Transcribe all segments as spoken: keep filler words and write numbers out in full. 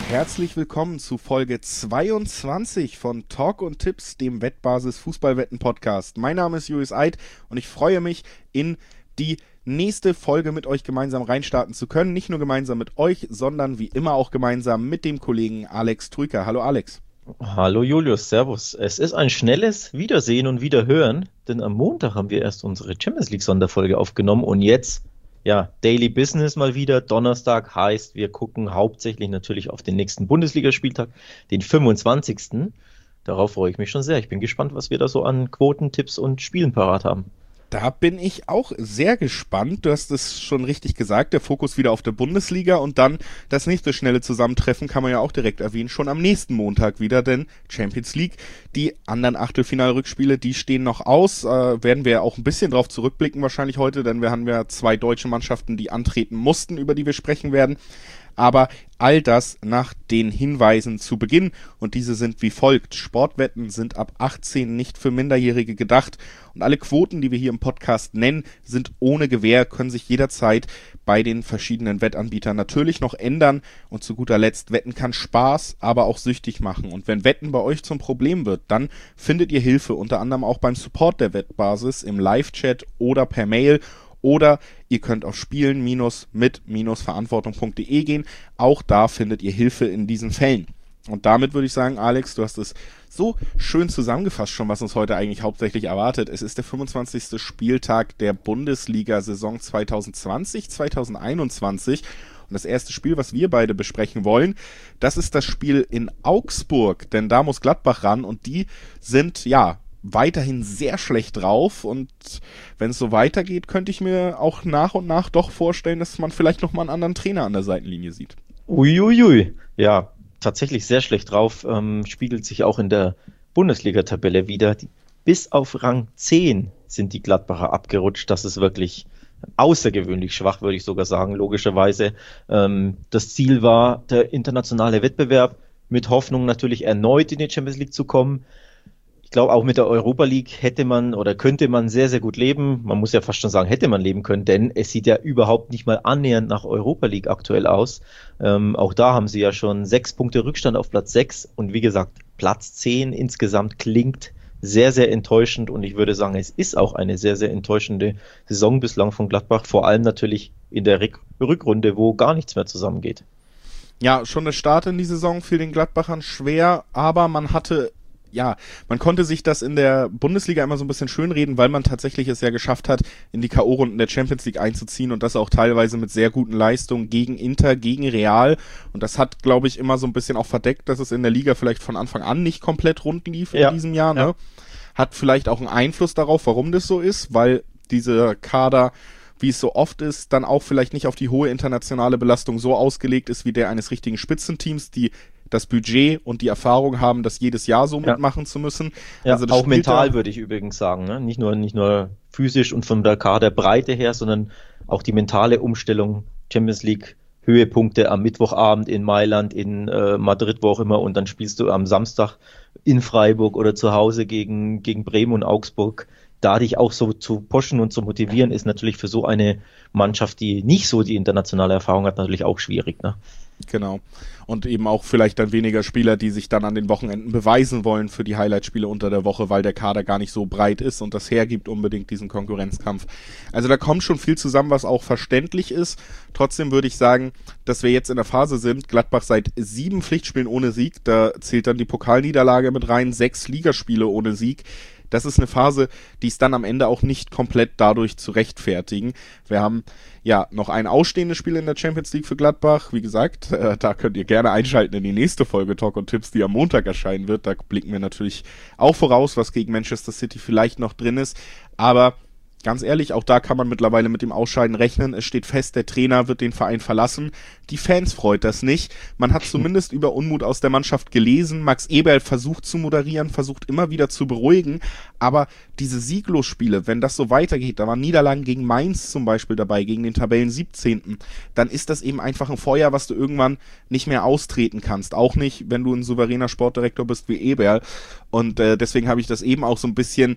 Herzlich willkommen zu Folge zweiundzwanzig von Talk und Tipps, dem Wettbasis Fußballwetten Podcast. Mein Name ist Julius Eid und ich freue mich, in die nächste Folge mit euch gemeinsam reinstarten zu können. Nicht nur gemeinsam mit euch, sondern wie immer auch gemeinsam mit dem Kollegen Alex Trüker. Hallo Alex. Hallo Julius, servus. Es ist ein schnelles Wiedersehen und Wiederhören, denn am Montag haben wir erst unsere Champions League Sonderfolge aufgenommen und jetzt, ja, Daily Business mal wieder. Donnerstag heißt, wir gucken hauptsächlich natürlich auf den nächsten Bundesligaspieltag, den fünfundzwanzigsten Darauf freue ich mich schon sehr. Ich bin gespannt, was wir da so an Quoten, Tipps und Spielen parat haben. Da bin ich auch sehr gespannt. Du hast es schon richtig gesagt, der Fokus wieder auf der Bundesliga und dann das nächste schnelle Zusammentreffen kann man ja auch direkt erwähnen, schon am nächsten Montag wieder, denn Champions League, die anderen Achtelfinalrückspiele, die stehen noch aus, äh, werden wir auch ein bisschen drauf zurückblicken wahrscheinlich heute, denn wir haben ja zwei deutsche Mannschaften, die antreten mussten, über die wir sprechen werden. Aber all das nach den Hinweisen zu Beginn und diese sind wie folgt. Sportwetten sind ab achtzehn nicht für Minderjährige gedacht und alle Quoten, die wir hier im Podcast nennen, sind ohne Gewähr, können sich jederzeit bei den verschiedenen Wettanbietern natürlich noch ändern und zu guter Letzt, Wetten kann Spaß, aber auch süchtig machen und wenn Wetten bei euch zum Problem wird, dann findet ihr Hilfe, unter anderem auch beim Support der Wettbasis im Live-Chat oder per Mail. Oder ihr könnt auf spielen mit verantwortung punkt de gehen. Auch da findet ihr Hilfe in diesen Fällen. Und damit würde ich sagen, Alex, du hast es so schön zusammengefasst schon, was uns heute eigentlich hauptsächlich erwartet. Es ist der fünfundzwanzigste Spieltag der Bundesliga-Saison zwanzig zwanzig zweitausendeinundzwanzig. Und das erste Spiel, was wir beide besprechen wollen, das ist das Spiel in Augsburg. Denn da muss Gladbach ran und die sind, ja, weiterhin sehr schlecht drauf und wenn es so weitergeht, könnte ich mir auch nach und nach doch vorstellen, dass man vielleicht nochmal einen anderen Trainer an der Seitenlinie sieht. Uiuiui, ja, tatsächlich sehr schlecht drauf, ähm, spiegelt sich auch in der Bundesliga-Tabelle wieder. Die, bis auf Rang zehn sind die Gladbacher abgerutscht, das ist wirklich außergewöhnlich schwach, würde ich sogar sagen, logischerweise. Ähm, das Ziel war der internationale Wettbewerb, mit Hoffnung natürlich erneut in die Champions League zu kommen. Ich glaube, auch mit der Europa League hätte man oder könnte man sehr, sehr gut leben. Man muss ja fast schon sagen, hätte man leben können, denn es sieht ja überhaupt nicht mal annähernd nach Europa League aktuell aus. Ähm, auch da haben sie ja schon sechs Punkte Rückstand auf Platz sechs und wie gesagt, Platz zehn insgesamt klingt sehr, sehr enttäuschend und ich würde sagen, es ist auch eine sehr, sehr enttäuschende Saison bislang von Gladbach, vor allem natürlich in der Rück- Rückrunde, wo gar nichts mehr zusammengeht. Ja, schon der Start in die Saison fiel den Gladbachern schwer, aber man hatte Ja, man konnte sich das in der Bundesliga immer so ein bisschen schönreden, weil man tatsächlich es ja geschafft hat, in die K O-Runden der Champions League einzuziehen und das auch teilweise mit sehr guten Leistungen gegen Inter, gegen Real. Und das hat, glaube ich, immer so ein bisschen auch verdeckt, dass es in der Liga vielleicht von Anfang an nicht komplett rund lief in ja, diesem Jahr. Ne? Ja. Hat vielleicht auch einen Einfluss darauf, warum das so ist, weil dieser Kader, wie es so oft ist, dann auch vielleicht nicht auf die hohe internationale Belastung so ausgelegt ist wie der eines richtigen Spitzenteams, die das Budget und die Erfahrung haben, das jedes Jahr so ja. mitmachen zu müssen. Ja, also das auch mental da, würde ich übrigens sagen, ne? Nicht nur, nicht nur physisch und von der Kaderbreite her, sondern auch die mentale Umstellung, Champions League, Höhepunkte am Mittwochabend in Mailand, in äh, Madrid, wo auch immer, und dann spielst du am Samstag in Freiburg oder zu Hause gegen, gegen Bremen und Augsburg. Da dich auch so zu pushen und zu motivieren, ist natürlich für so eine Mannschaft, die nicht so die internationale Erfahrung hat, natürlich auch schwierig, ne? Genau. Und eben auch vielleicht dann weniger Spieler, die sich dann an den Wochenenden beweisen wollen für die Highlight-Spiele unter der Woche, weil der Kader gar nicht so breit ist und das hergibt unbedingt diesen Konkurrenzkampf. Also da kommt schon viel zusammen, was auch verständlich ist. Trotzdem würde ich sagen, dass wir jetzt in der Phase sind, Gladbach seit sieben Pflichtspielen ohne Sieg, da zählt dann die Pokalniederlage mit rein, sechs Ligaspiele ohne Sieg. Das ist eine Phase, die ist dann am Ende auch nicht komplett dadurch zu rechtfertigen. Wir haben ja noch ein ausstehendes Spiel in der Champions League für Gladbach. Wie gesagt, äh, da könnt ihr gerne einschalten in die nächste Folge Talk und Tipps, die am Montag erscheinen wird. Da blicken wir natürlich auch voraus, was gegen Manchester City vielleicht noch drin ist. Aber ganz ehrlich, auch da kann man mittlerweile mit dem Ausscheiden rechnen. Es steht fest, der Trainer wird den Verein verlassen. Die Fans freut das nicht. Man hat zumindest über Unmut aus der Mannschaft gelesen. Max Eberl versucht zu moderieren, versucht immer wieder zu beruhigen. Aber diese Sieglosspiele, wenn das so weitergeht, da waren Niederlagen gegen Mainz zum Beispiel dabei, gegen den Tabellen siebzehnten dann ist das eben einfach ein Feuer, was du irgendwann nicht mehr austreten kannst. Auch nicht, wenn du ein souveräner Sportdirektor bist wie Eberl. Und äh, deswegen habe ich das eben auch so ein bisschen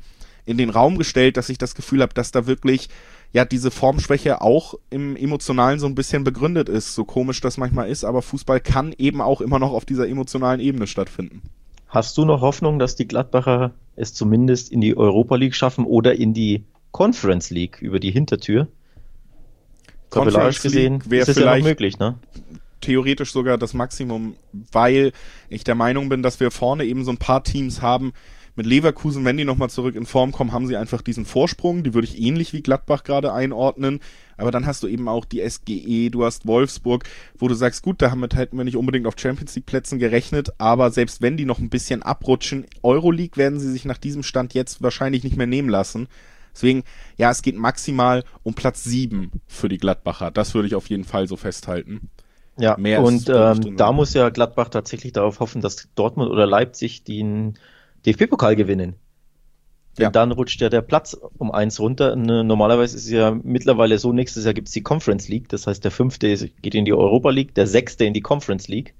in den Raum gestellt, dass ich das Gefühl habe, dass da wirklich ja diese Formschwäche auch im Emotionalen so ein bisschen begründet ist. So komisch das manchmal ist, aber Fußball kann eben auch immer noch auf dieser emotionalen Ebene stattfinden. Hast du noch Hoffnung, dass die Gladbacher es zumindest in die Europa League schaffen oder in die Conference League über die Hintertür? Tabellarisch gesehen ist es ja noch möglich, ne? Theoretisch sogar das Maximum, weil ich der Meinung bin, dass wir vorne eben so ein paar Teams haben. Mit Leverkusen, wenn die nochmal zurück in Form kommen, haben sie einfach diesen Vorsprung. Die würde ich ähnlich wie Gladbach gerade einordnen. Aber dann hast du eben auch die S G E, du hast Wolfsburg, wo du sagst, gut, damit hätten wir nicht unbedingt auf Champions League Plätzen gerechnet. Aber selbst wenn die noch ein bisschen abrutschen, Euroleague werden sie sich nach diesem Stand jetzt wahrscheinlich nicht mehr nehmen lassen. Deswegen, ja, es geht maximal um Platz sieben für die Gladbacher. Das würde ich auf jeden Fall so festhalten. Ja, Mehr und ähm, da muss ja Gladbach tatsächlich darauf hoffen, dass Dortmund oder Leipzig den D F B-Pokal gewinnen. Denn ja. Dann rutscht ja der Platz um eins runter. Normalerweise ist es ja mittlerweile so, nächstes Jahr gibt es die Conference League. Das heißt, der fünfte geht in die Europa League, der sechste in die Conference League.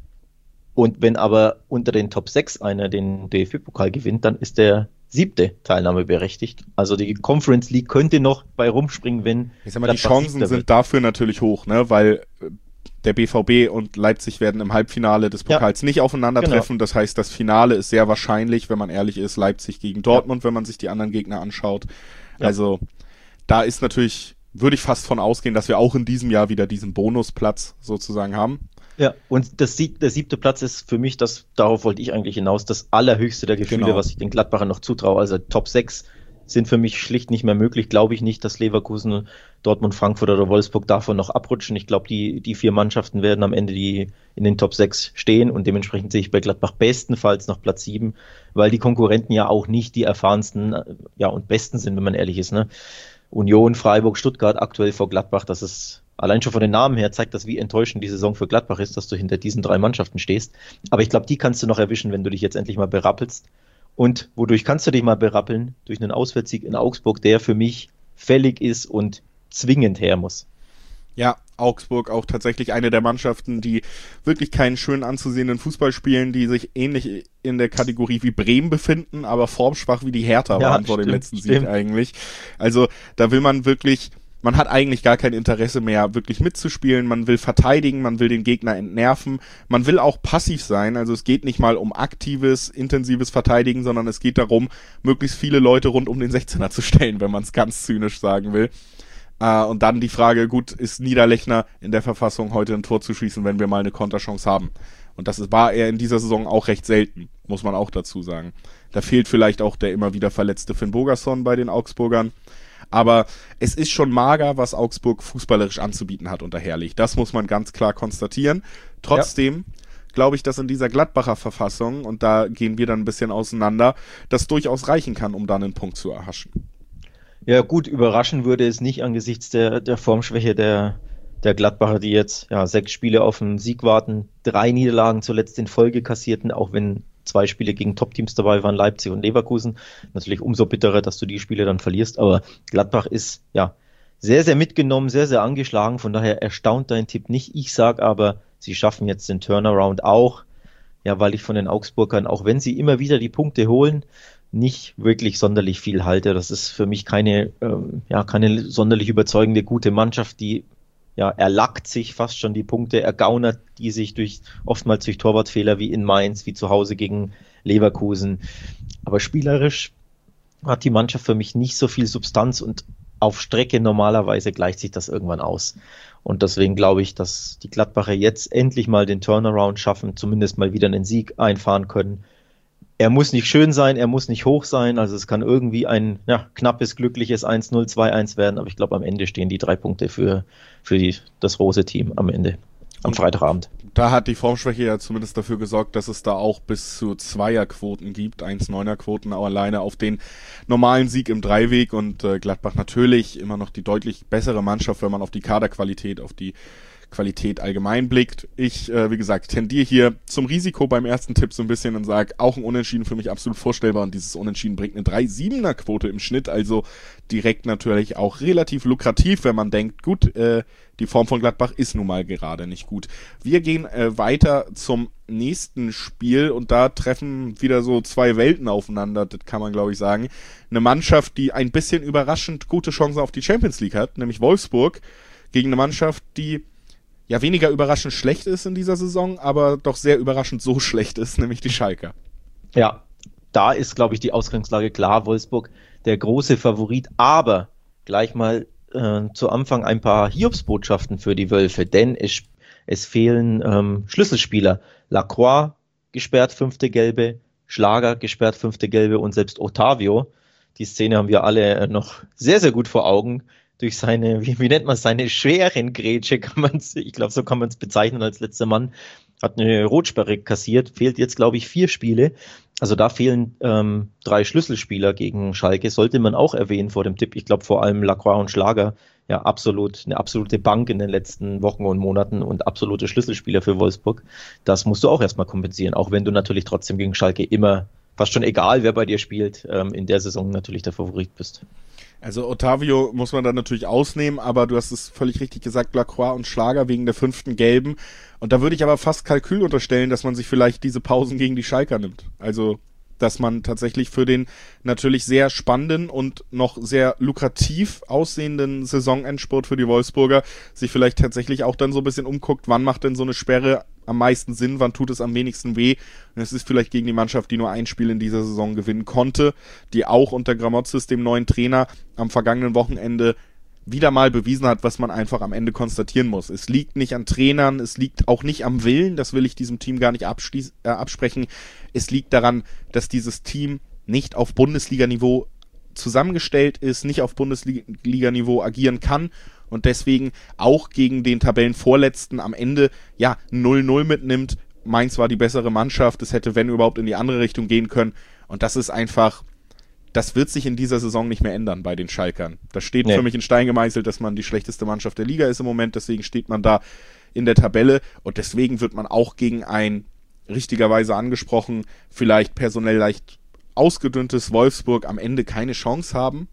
Und wenn aber unter den Top sechs einer den D F B-Pokal gewinnt, dann ist der siebte teilnahmeberechtigt. Also die Conference League könnte noch bei rumspringen, wenn ich sag mal, die Chancen sind dafür natürlich hoch, ne, weil der B V B und Leipzig werden im Halbfinale des Pokals ja. nicht aufeinandertreffen. Genau. Das heißt, das Finale ist sehr wahrscheinlich, wenn man ehrlich ist, Leipzig gegen Dortmund, ja. wenn man sich die anderen Gegner anschaut. Ja. Also da ist natürlich, würde ich fast von ausgehen, dass wir auch in diesem Jahr wieder diesen Bonusplatz sozusagen haben. Ja, und das, der siebte Platz ist für mich, das, darauf wollte ich eigentlich hinaus, das allerhöchste der Gefühle, genau. was ich den Gladbachern noch zutraue. Also Top sechs sind für mich schlicht nicht mehr möglich. Glaube ich nicht, dass Leverkusen, Dortmund, Frankfurt oder Wolfsburg davon noch abrutschen. Ich glaube, die, die vier Mannschaften werden am Ende die in den Top sechs stehen und dementsprechend sehe ich bei Gladbach bestenfalls noch Platz sieben, weil die Konkurrenten ja auch nicht die erfahrensten ja, und besten sind, wenn man ehrlich ist. Ne? Union, Freiburg, Stuttgart aktuell vor Gladbach, das ist allein schon von den Namen her zeigt das, wie enttäuschend die Saison für Gladbach ist, dass du hinter diesen drei Mannschaften stehst. Aber ich glaube, die kannst du noch erwischen, wenn du dich jetzt endlich mal berappelst. Und wodurch kannst du dich mal berappeln? Durch einen Auswärtssieg in Augsburg, der für mich fällig ist und zwingend her muss. Ja, Augsburg auch tatsächlich eine der Mannschaften, die wirklich keinen schön anzusehenden Fußball spielen, die sich ähnlich in der Kategorie wie Bremen befinden, aber formschwach wie die Hertha ja, waren vor stimmt, dem letzten Sieg stimmt. eigentlich. Also da will man wirklich... Man hat eigentlich gar kein Interesse mehr, wirklich mitzuspielen. Man will verteidigen, man will den Gegner entnerven. Man will auch passiv sein. Also es geht nicht mal um aktives, intensives Verteidigen, sondern es geht darum, möglichst viele Leute rund um den sechzehner zu stellen, wenn man es ganz zynisch sagen will. Äh, und dann die Frage, gut, ist Niederlechner in der Verfassung, heute ein Tor zu schießen, wenn wir mal eine Konterchance haben? Und das war er in dieser Saison auch recht selten, muss man auch dazu sagen. Da fehlt vielleicht auch der immer wieder verletzte Finn Bogason bei den Augsburgern. Aber es ist schon mager, was Augsburg fußballerisch anzubieten hat unter Herrlich. Das muss man ganz klar konstatieren. Trotzdem ja. glaube ich, dass in dieser Gladbacher Verfassung, und da gehen wir dann ein bisschen auseinander, das durchaus reichen kann, um dann einen Punkt zu erhaschen. Ja gut, überraschen würde es nicht angesichts der, der Formschwäche der, der Gladbacher, die jetzt ja sechs Spiele auf einen Sieg warten, drei Niederlagen zuletzt in Folge kassierten, auch wenn zwei Spiele gegen Top-Teams dabei waren, Leipzig und Leverkusen. Natürlich umso bitterer, dass du die Spiele dann verlierst, aber Gladbach ist ja sehr, sehr mitgenommen, sehr, sehr angeschlagen, von daher erstaunt dein Tipp nicht. Ich sage aber, sie schaffen jetzt den Turnaround auch, ja, weil ich von den Augsburgern, auch wenn sie immer wieder die Punkte holen, nicht wirklich sonderlich viel halte. Das ist für mich keine, ähm, ja, keine sonderlich überzeugende gute Mannschaft, die ja, erlackt sich fast schon die Punkte, ergaunert die sich durch, oftmals durch Torwartfehler wie in Mainz, wie zu Hause gegen Leverkusen. Aber spielerisch hat die Mannschaft für mich nicht so viel Substanz und auf Strecke normalerweise gleicht sich das irgendwann aus. Und deswegen glaube ich, dass die Gladbacher jetzt endlich mal den Turnaround schaffen, zumindest mal wieder einen Sieg einfahren können. Er muss nicht schön sein, er muss nicht hoch sein, also es kann irgendwie ein ja, knappes, glückliches eins null, zwei eins werden, aber ich glaube, am Ende stehen die drei Punkte für, für die, das Rose-Team am Ende, am und Freitagabend. Da hat die Formschwäche ja zumindest dafür gesorgt, dass es da auch bis zu Zweierquoten gibt, eins Komma neuner Quoten, auch alleine auf den normalen Sieg im Dreiweg und äh, Gladbach natürlich immer noch die deutlich bessere Mannschaft, wenn man auf die Kaderqualität, auf die Qualität allgemein blickt. Ich, äh, wie gesagt, tendiere hier zum Risiko beim ersten Tipp so ein bisschen und sage, auch ein Unentschieden für mich absolut vorstellbar und dieses Unentschieden bringt eine drei Komma siebener Quote im Schnitt, also direkt natürlich auch relativ lukrativ, wenn man denkt, gut, äh, die Form von Gladbach ist nun mal gerade nicht gut. Wir gehen äh, weiter zum nächsten Spiel und da treffen wieder so zwei Welten aufeinander, das kann man glaube ich sagen. Eine Mannschaft, die ein bisschen überraschend gute Chancen auf die Champions League hat, nämlich Wolfsburg, gegen eine Mannschaft, die ja weniger überraschend schlecht ist in dieser Saison, aber doch sehr überraschend so schlecht ist, nämlich die Schalker. Ja, da ist glaube ich die Ausgangslage klar, Wolfsburg der große Favorit, aber gleich mal äh, zu Anfang ein paar Hiobsbotschaften für die Wölfe, denn es, es fehlen ähm, Schlüsselspieler. Lacroix gesperrt, fünfte Gelbe, Schlager gesperrt, fünfte Gelbe und selbst Otavio. Die Szene haben wir alle noch sehr, sehr gut vor Augen. Durch seine, wie, wie nennt man es, seine schweren Grätsche, kann man es, ich glaube, so kann man es bezeichnen als letzter Mann, hat eine Rotsperre kassiert, fehlt jetzt, glaube ich, vier Spiele. Also da fehlen ähm, drei Schlüsselspieler gegen Schalke, sollte man auch erwähnen vor dem Tipp. Ich glaube vor allem Lacroix und Schlager, ja absolut, eine absolute Bank in den letzten Wochen und Monaten und absolute Schlüsselspieler für Wolfsburg. Das musst du auch erstmal kompensieren, auch wenn du natürlich trotzdem gegen Schalke immer, fast schon egal wer bei dir spielt, ähm, in der Saison natürlich der Favorit bist. Also Otavio muss man dann natürlich ausnehmen, aber du hast es völlig richtig gesagt, Lacroix und Schlager wegen der fünften Gelben. Und da würde ich aber fast Kalkül unterstellen, dass man sich vielleicht diese Pausen gegen die Schalker nimmt. Also, dass man tatsächlich für den natürlich sehr spannenden und noch sehr lukrativ aussehenden Saisonendspurt für die Wolfsburger sich vielleicht tatsächlich auch dann so ein bisschen umguckt, wann macht denn so eine Sperre am meisten Sinn, wann tut es am wenigsten weh. Und es ist vielleicht gegen die Mannschaft, die nur ein Spiel in dieser Saison gewinnen konnte, die auch unter Gramotzes, dem neuen Trainer, am vergangenen Wochenende wieder mal bewiesen hat, was man einfach am Ende konstatieren muss. Es liegt nicht an Trainern, es liegt auch nicht am Willen, das will ich diesem Team gar nicht abschließ- äh, absprechen. Es liegt daran, dass dieses Team nicht auf Bundesliga-Niveau zusammengestellt ist, nicht auf Bundesliga-Niveau agieren kann und deswegen auch gegen den Tabellenvorletzten am Ende ja null null mitnimmt. Mainz war die bessere Mannschaft, es hätte, wenn überhaupt, in die andere Richtung gehen können und das ist einfach, das wird sich in dieser Saison nicht mehr ändern bei den Schalkern. Das steht nee. für mich in Stein gemeißelt, dass man die schlechteste Mannschaft der Liga ist im Moment, deswegen steht man da in der Tabelle und deswegen wird man auch gegen ein, richtigerweise angesprochen, vielleicht personell leicht ausgedünntes Wolfsburg am Ende keine Chance haben.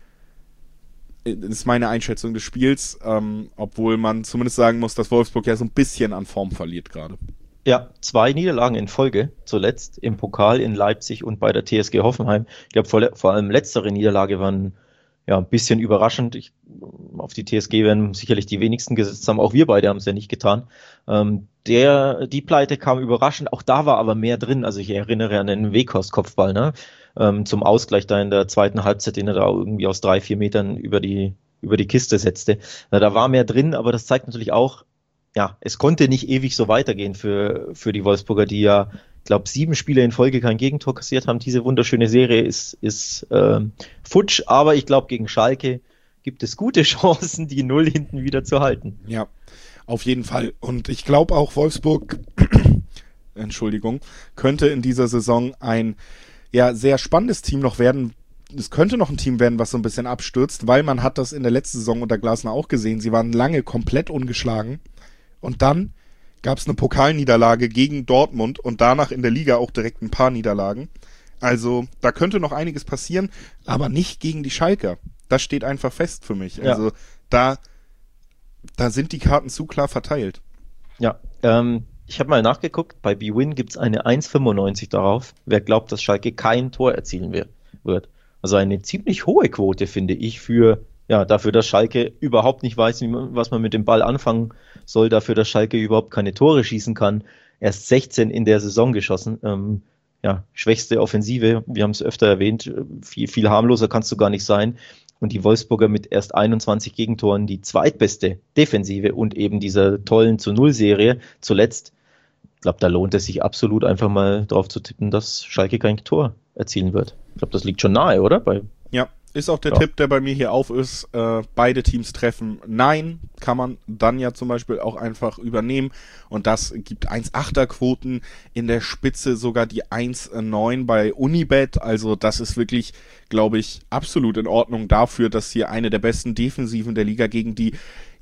Das ist meine Einschätzung des Spiels, ähm, obwohl man zumindest sagen muss, dass Wolfsburg ja so ein bisschen an Form verliert gerade. Ja, zwei Niederlagen in Folge, zuletzt im Pokal in Leipzig und bei der T S G Hoffenheim. Ich glaube, vor, vor allem letztere Niederlage waren ja ein bisschen überraschend. Ich, auf die T S G werden sicherlich die wenigsten gesetzt haben. Auch wir beide haben es ja nicht getan. Ähm, der, die Pleite kam überraschend. Auch da war aber mehr drin. Also ich erinnere an den Weghorst-Kopfball, ne? Ähm, zum Ausgleich da in der zweiten Halbzeit, den er da irgendwie aus drei, vier Metern über die, über die Kiste setzte. Na, da war mehr drin, aber das zeigt natürlich auch, ja, es konnte nicht ewig so weitergehen für, für die Wolfsburger, die ja, ich glaube, sieben Spiele in Folge kein Gegentor kassiert haben. Diese wunderschöne Serie ist, ist ähm, futsch, aber ich glaube, gegen Schalke gibt es gute Chancen, die Null hinten wieder zu halten. Ja, auf jeden Fall. Und ich glaube auch, Wolfsburg, Entschuldigung, könnte in dieser Saison ein ja sehr spannendes Team noch werden. Es könnte noch ein Team werden, was so ein bisschen abstürzt, weil man hat das in der letzten Saison unter Glasner auch gesehen. Sie waren lange komplett ungeschlagen. Und dann gab es eine Pokalniederlage gegen Dortmund und danach in der Liga auch direkt ein paar Niederlagen. Also da könnte noch einiges passieren, aber nicht gegen die Schalker. Das steht einfach fest für mich. Ja. Also da, da sind die Karten zu klar verteilt. Ja, ähm, ich habe mal nachgeguckt, bei B-Win gibt es eine eins Komma fünfundneunzig darauf, wer glaubt, dass Schalke kein Tor erzielen wird. Also eine ziemlich hohe Quote, finde ich, für ja, dafür, dass Schalke überhaupt nicht weiß, wie man, was man mit dem Ball anfangen soll, dafür, dass Schalke überhaupt keine Tore schießen kann. Erst sechzehn in der Saison geschossen. Ähm, ja, schwächste Offensive, wir haben es öfter erwähnt, viel, viel harmloser kannst du gar nicht sein. Und die Wolfsburger mit erst einundzwanzig Gegentoren, die zweitbeste Defensive und eben dieser tollen zu Null Serie zuletzt. Ich glaube, da lohnt es sich absolut einfach mal drauf zu tippen, dass Schalke kein Tor erzielen wird. Ich glaube, das liegt schon nahe, oder? Bei ja. Ist auch der ja. Tipp, der bei mir hier auf ist. Äh, beide Teams treffen. Nein, kann man dann ja zum Beispiel auch einfach übernehmen. Und das gibt eins Komma achter Quoten, in der Spitze sogar die eins Komma neun bei Unibet. Also das ist wirklich, glaube ich, absolut in Ordnung dafür, dass hier eine der besten Defensiven der Liga gegen die, ja,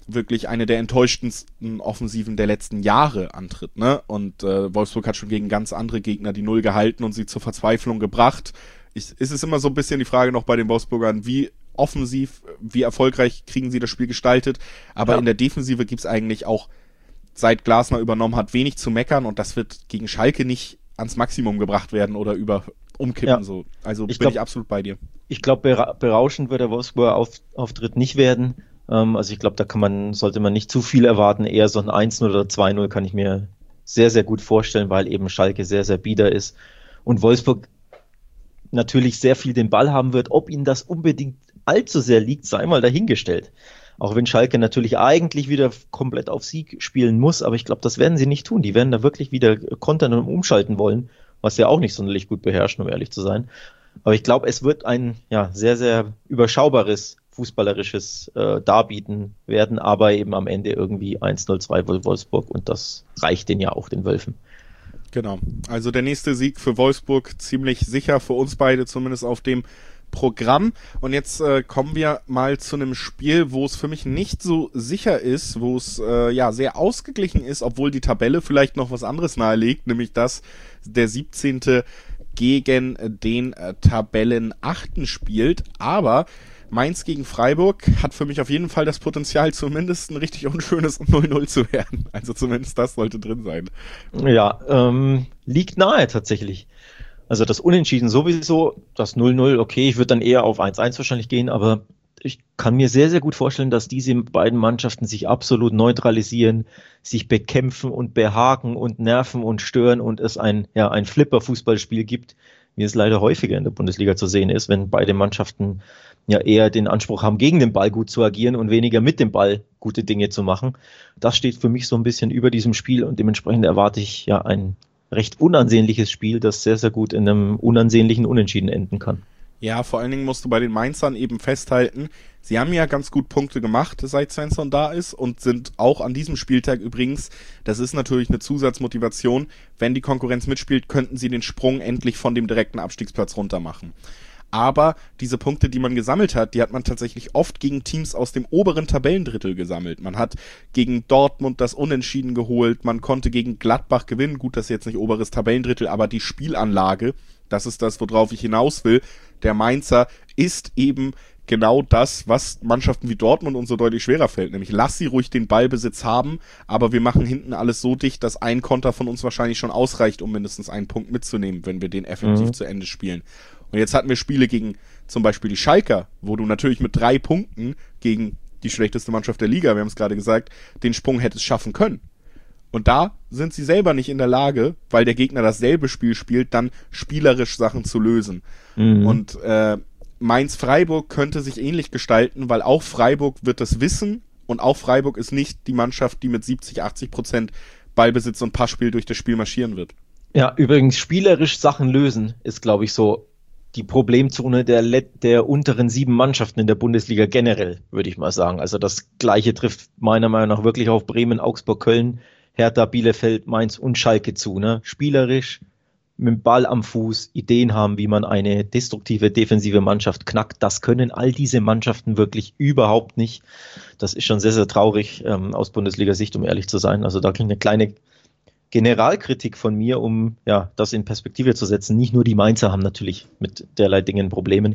wirklich eine der enttäuschendsten Offensiven der letzten Jahre antritt, ne? Und äh, Wolfsburg hat schon gegen ganz andere Gegner die Null gehalten und sie zur Verzweiflung gebracht. Ich, ist es immer so ein bisschen die Frage noch bei den Wolfsburgern, wie offensiv, wie erfolgreich kriegen sie das Spiel gestaltet, aber ja. in der Defensive gibt's eigentlich auch, seit Glasner übernommen hat, wenig zu meckern und das wird gegen Schalke nicht ans Maximum gebracht werden oder über umkippen ja. so. Also ich bin glaub, ich absolut bei dir. Ich glaube, berauschend wird der Wolfsburger Auf, Auftritt nicht werden. Ähm, also ich glaube, da kann man, sollte man nicht zu viel erwarten. Eher so ein eins null oder zwei null kann ich mir sehr, sehr gut vorstellen, weil eben Schalke sehr, sehr bieder ist und Wolfsburg natürlich sehr viel den Ball haben wird. Ob ihnen das unbedingt allzu sehr liegt, sei mal dahingestellt. Auch wenn Schalke natürlich eigentlich wieder komplett auf Sieg spielen muss, aber ich glaube, das werden sie nicht tun. Die werden da wirklich wieder kontern und umschalten wollen, was ja auch nicht sonderlich gut beherrschen, um ehrlich zu sein. Aber ich glaube, es wird ein ja sehr, sehr überschaubares fußballerisches äh, Darbieten werden, aber eben am Ende irgendwie eins null zwei Wolfsburg und das reicht denen ja auch, den Wölfen. Genau, also der nächste Sieg für Wolfsburg ziemlich sicher, für uns beide zumindest auf dem Programm. Und jetzt äh, kommen wir mal zu einem Spiel, wo es für mich nicht so sicher ist, wo es äh, ja sehr ausgeglichen ist, obwohl die Tabelle vielleicht noch was anderes nahelegt, nämlich dass der siebzehnte gegen den äh, Tabellenachten spielt. Aber Mainz gegen Freiburg hat für mich auf jeden Fall das Potenzial, zumindest ein richtig unschönes null null zu werden. Also zumindest das sollte drin sein. Ja, ähm, liegt nahe tatsächlich. Also das Unentschieden sowieso, das null null, okay, ich würde dann eher auf eins eins wahrscheinlich gehen, aber ich kann mir sehr, sehr gut vorstellen, dass diese beiden Mannschaften sich absolut neutralisieren, sich bekämpfen und behaken und nerven und stören und es ein, ja, ein Flipper-Fußballspiel gibt, wie es leider häufiger in der Bundesliga zu sehen ist, wenn beide Mannschaften ja eher den Anspruch haben, gegen den Ball gut zu agieren und weniger mit dem Ball gute Dinge zu machen. Das steht für mich so ein bisschen über diesem Spiel und dementsprechend erwarte ich ja ein recht unansehnliches Spiel, das sehr, sehr gut in einem unansehnlichen Unentschieden enden kann. Ja, vor allen Dingen musst du bei den Mainzern eben festhalten, sie haben ja ganz gut Punkte gemacht, seit Svensson da ist und sind auch an diesem Spieltag übrigens, das ist natürlich eine Zusatzmotivation, wenn die Konkurrenz mitspielt, könnten sie den Sprung endlich von dem direkten Abstiegsplatz runter machen. Aber diese Punkte, die man gesammelt hat, die hat man tatsächlich oft gegen Teams aus dem oberen Tabellendrittel gesammelt. Man hat gegen Dortmund das Unentschieden geholt, man konnte gegen Gladbach gewinnen. Gut, das ist jetzt nicht oberes Tabellendrittel, aber die Spielanlage, das ist das, worauf ich hinaus will. Der Mainzer ist eben genau das, was Mannschaften wie Dortmund uns so deutlich schwerer fällt. Nämlich, lass sie ruhig den Ballbesitz haben, aber wir machen hinten alles so dicht, dass ein Konter von uns wahrscheinlich schon ausreicht, um mindestens einen Punkt mitzunehmen, wenn wir den effektiv mhm. zu Ende spielen. Und jetzt hatten wir Spiele gegen zum Beispiel die Schalker, wo du natürlich mit drei Punkten gegen die schlechteste Mannschaft der Liga, wir haben es gerade gesagt, den Sprung hättest schaffen können. Und da sind sie selber nicht in der Lage, weil der Gegner dasselbe Spiel spielt, dann spielerisch Sachen zu lösen. Mhm. Und äh, Mainz-Freiburg könnte sich ähnlich gestalten, weil auch Freiburg wird das wissen und auch Freiburg ist nicht die Mannschaft, die mit siebzig, achtzig Prozent Ballbesitz und Passspiel durch das Spiel marschieren wird. Ja, übrigens spielerisch Sachen lösen ist, glaube ich, so die Problemzone der, der unteren sieben Mannschaften in der Bundesliga generell, würde ich mal sagen. Also das Gleiche trifft meiner Meinung nach wirklich auf Bremen, Augsburg, Köln, Hertha, Bielefeld, Mainz und Schalke zu. Ne? Spielerisch, mit dem Ball am Fuß, Ideen haben, wie man eine destruktive, defensive Mannschaft knackt. Das können all diese Mannschaften wirklich überhaupt nicht. Das ist schon sehr, sehr traurig ähm, aus Bundesliga-Sicht, um ehrlich zu sein. Also da klingt eine kleine Generalkritik von mir, um ja das in Perspektive zu setzen. Nicht nur die Mainzer haben natürlich mit derlei Dingen Problemen.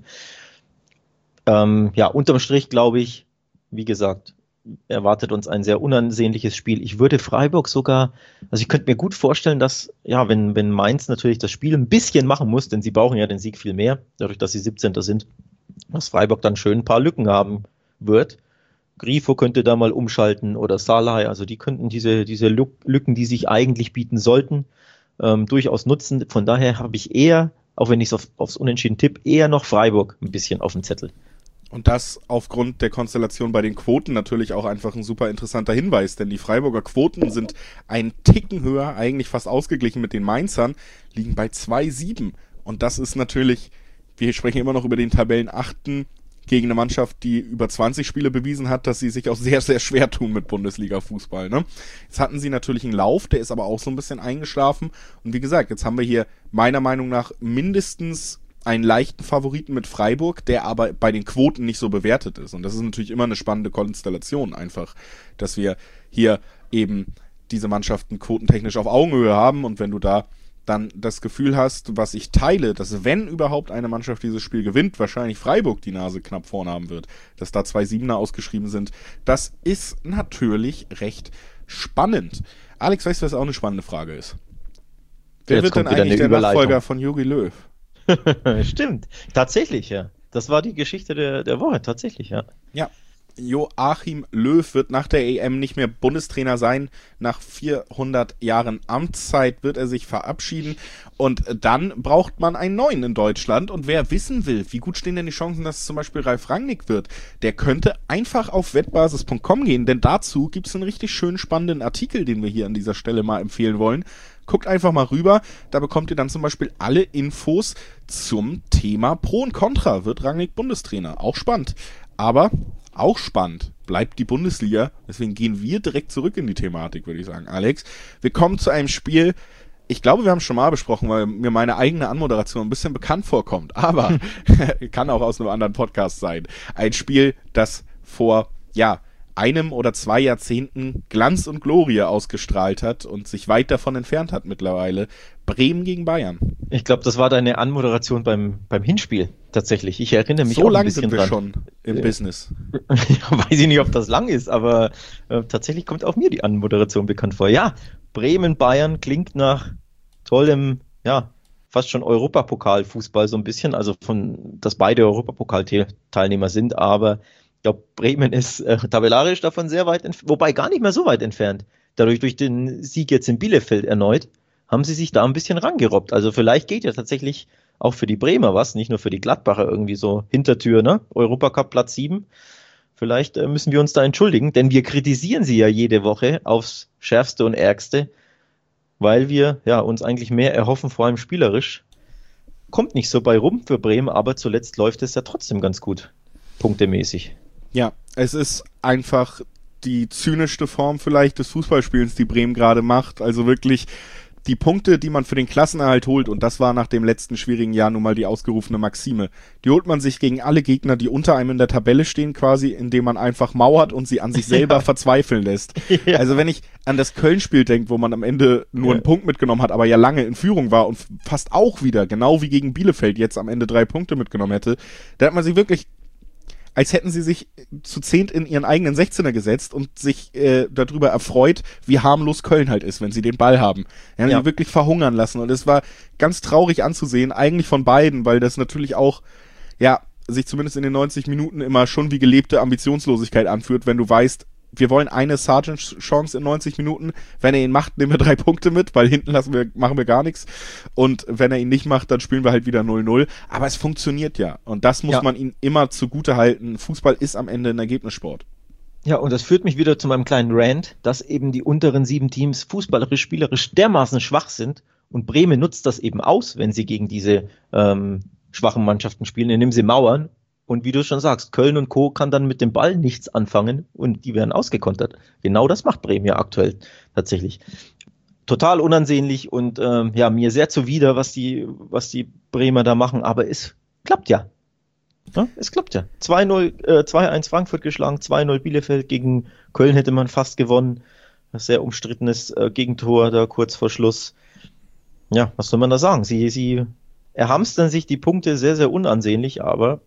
Ähm, ja, unterm Strich glaube ich, wie gesagt, erwartet uns ein sehr unansehnliches Spiel. Ich würde Freiburg sogar, also ich könnte mir gut vorstellen, dass, ja, wenn, wenn Mainz natürlich das Spiel ein bisschen machen muss, denn sie brauchen ja den Sieg viel mehr, dadurch, dass sie siebzehnter sind, dass Freiburg dann schön ein paar Lücken haben wird. Grifo könnte da mal umschalten oder Salai, also die könnten diese, diese Lücken, die sich eigentlich bieten sollten, ähm, durchaus nutzen. Von daher habe ich eher, auch wenn ich es auf, aufs Unentschieden tippe, eher noch Freiburg ein bisschen auf dem Zettel. Und das aufgrund der Konstellation bei den Quoten natürlich auch einfach ein super interessanter Hinweis, denn die Freiburger Quoten sind einen Ticken höher, eigentlich fast ausgeglichen mit den Mainzern, liegen bei zwei Komma sieben. Und das ist natürlich, wir sprechen immer noch über den Tabellenachten, gegen eine Mannschaft, die über zwanzig Spiele bewiesen hat, dass sie sich auch sehr, sehr schwer tun mit Bundesliga-Fußball. Ne? Jetzt hatten sie natürlich einen Lauf, der ist aber auch so ein bisschen eingeschlafen. Und wie gesagt, jetzt haben wir hier meiner Meinung nach mindestens einen leichten Favoriten mit Freiburg, der aber bei den Quoten nicht so bewertet ist. Und das ist natürlich immer eine spannende Konstellation einfach, dass wir hier eben diese Mannschaften quotentechnisch auf Augenhöhe haben. Und wenn du da dann das Gefühl hast, was ich teile, dass wenn überhaupt eine Mannschaft dieses Spiel gewinnt, wahrscheinlich Freiburg die Nase knapp vorn haben wird, dass da zwei Siebener ausgeschrieben sind, das ist natürlich recht spannend. Alex, weißt du, was auch eine spannende Frage ist? Wer Jetzt wird denn eigentlich der Nachfolger von Jogi Löw? Stimmt, tatsächlich, ja. Das war die Geschichte der, der Woche, tatsächlich, ja. Ja, Joachim Löw wird nach der E M nicht mehr Bundestrainer sein. Nach vierhundert Jahren Amtszeit wird er sich verabschieden. Und dann braucht man einen neuen in Deutschland. Und wer wissen will, wie gut stehen denn die Chancen, dass es zum Beispiel Ralf Rangnick wird, der könnte einfach auf wettbasis punkt com gehen. Denn dazu gibt es einen richtig schönen spannenden Artikel, den wir hier an dieser Stelle mal empfehlen wollen. Guckt einfach mal rüber, da bekommt ihr dann zum Beispiel alle Infos zum Thema Pro und Contra. Wird Rangnick Bundestrainer? Auch spannend. Aber auch spannend bleibt die Bundesliga. Deswegen gehen wir direkt zurück in die Thematik, würde ich sagen. Alex, wir kommen zu einem Spiel, ich glaube, wir haben es schon mal besprochen, weil mir meine eigene Anmoderation ein bisschen bekannt vorkommt. Aber kann auch aus einem anderen Podcast sein. Ein Spiel, das vor, ja, einem oder zwei Jahrzehnten Glanz und Glorie ausgestrahlt hat und sich weit davon entfernt hat mittlerweile. Bremen gegen Bayern. Ich glaube, das war deine Anmoderation beim, beim Hinspiel, tatsächlich. Ich erinnere mich so auch ein lang bisschen sind wir dran. schon im Ja. Business. Weiß ich nicht, ob das lang ist, aber äh, tatsächlich kommt auch mir die Anmoderation bekannt vor. Ja, Bremen-Bayern klingt nach tollem, ja, fast schon Europapokalfußball so ein bisschen, also von, dass beide Europapokalteilnehmer sind, aber ich glaube, Bremen ist äh, tabellarisch davon sehr weit entfernt, wobei gar nicht mehr so weit entfernt. Dadurch, durch den Sieg jetzt in Bielefeld erneut, haben sie sich da ein bisschen rangerobbt. Also vielleicht geht ja tatsächlich auch für die Bremer was, nicht nur für die Gladbacher irgendwie so Hintertür, ne? Europacup Platz sieben. Vielleicht äh, müssen wir uns da entschuldigen, denn wir kritisieren sie ja jede Woche aufs Schärfste und Ärgste, weil wir ja uns eigentlich mehr erhoffen, vor allem spielerisch. Kommt nicht so bei rum für Bremen, aber zuletzt läuft es ja trotzdem ganz gut, punktemäßig. Ja, es ist einfach die zynischste Form vielleicht des Fußballspielens, die Bremen gerade macht. Also wirklich die Punkte, die man für den Klassenerhalt holt, und das war nach dem letzten schwierigen Jahr nun mal die ausgerufene Maxime, die holt man sich gegen alle Gegner, die unter einem in der Tabelle stehen quasi, indem man einfach mauert und sie an sich selber ja. verzweifeln lässt. Ja. Also wenn ich an das Köln-Spiel denke, wo man am Ende nur ja. einen Punkt mitgenommen hat, aber ja lange in Führung war und fast auch wieder, genau wie gegen Bielefeld jetzt am Ende drei Punkte mitgenommen hätte, da hat man sich wirklich, als hätten sie sich zu zehnt in ihren eigenen sechzehner gesetzt und sich äh, darüber erfreut, wie harmlos Köln halt ist, wenn sie den Ball haben. Die haben ja. sie wirklich verhungern lassen. Und es war ganz traurig anzusehen, eigentlich von beiden, weil das natürlich auch, ja, sich zumindest in den neunzig Minuten immer schon wie gelebte Ambitionslosigkeit anführt, wenn du weißt, wir wollen eine Sargent-Chance in neunzig Minuten. Wenn er ihn macht, nehmen wir drei Punkte mit, weil hinten lassen wir, machen wir gar nichts. Und wenn er ihn nicht macht, dann spielen wir halt wieder null null. Aber es funktioniert ja. Und das muss ja. man ihm immer zugute halten. Fußball ist am Ende ein Ergebnissport. Ja, und das führt mich wieder zu meinem kleinen Rant, dass eben die unteren sieben Teams fußballerisch, spielerisch dermaßen schwach sind. Und Bremen nutzt das eben aus, wenn sie gegen diese ähm, schwachen Mannschaften spielen, indem sie mauern. Und wie du schon sagst, Köln und Co. kann dann mit dem Ball nichts anfangen und die werden ausgekontert. Genau das macht Bremen ja aktuell tatsächlich. Total unansehnlich und ähm, ja, mir sehr zuwider, was die, was die Bremer da machen, aber es klappt ja. ja es klappt ja. zwei null, äh, zwei eins Frankfurt geschlagen, zwei null Bielefeld, gegen Köln hätte man fast gewonnen. Ein sehr umstrittenes äh, Gegentor da kurz vor Schluss. Ja, was soll man da sagen? Sie, sie erhamstern sich die Punkte sehr, sehr unansehnlich, aber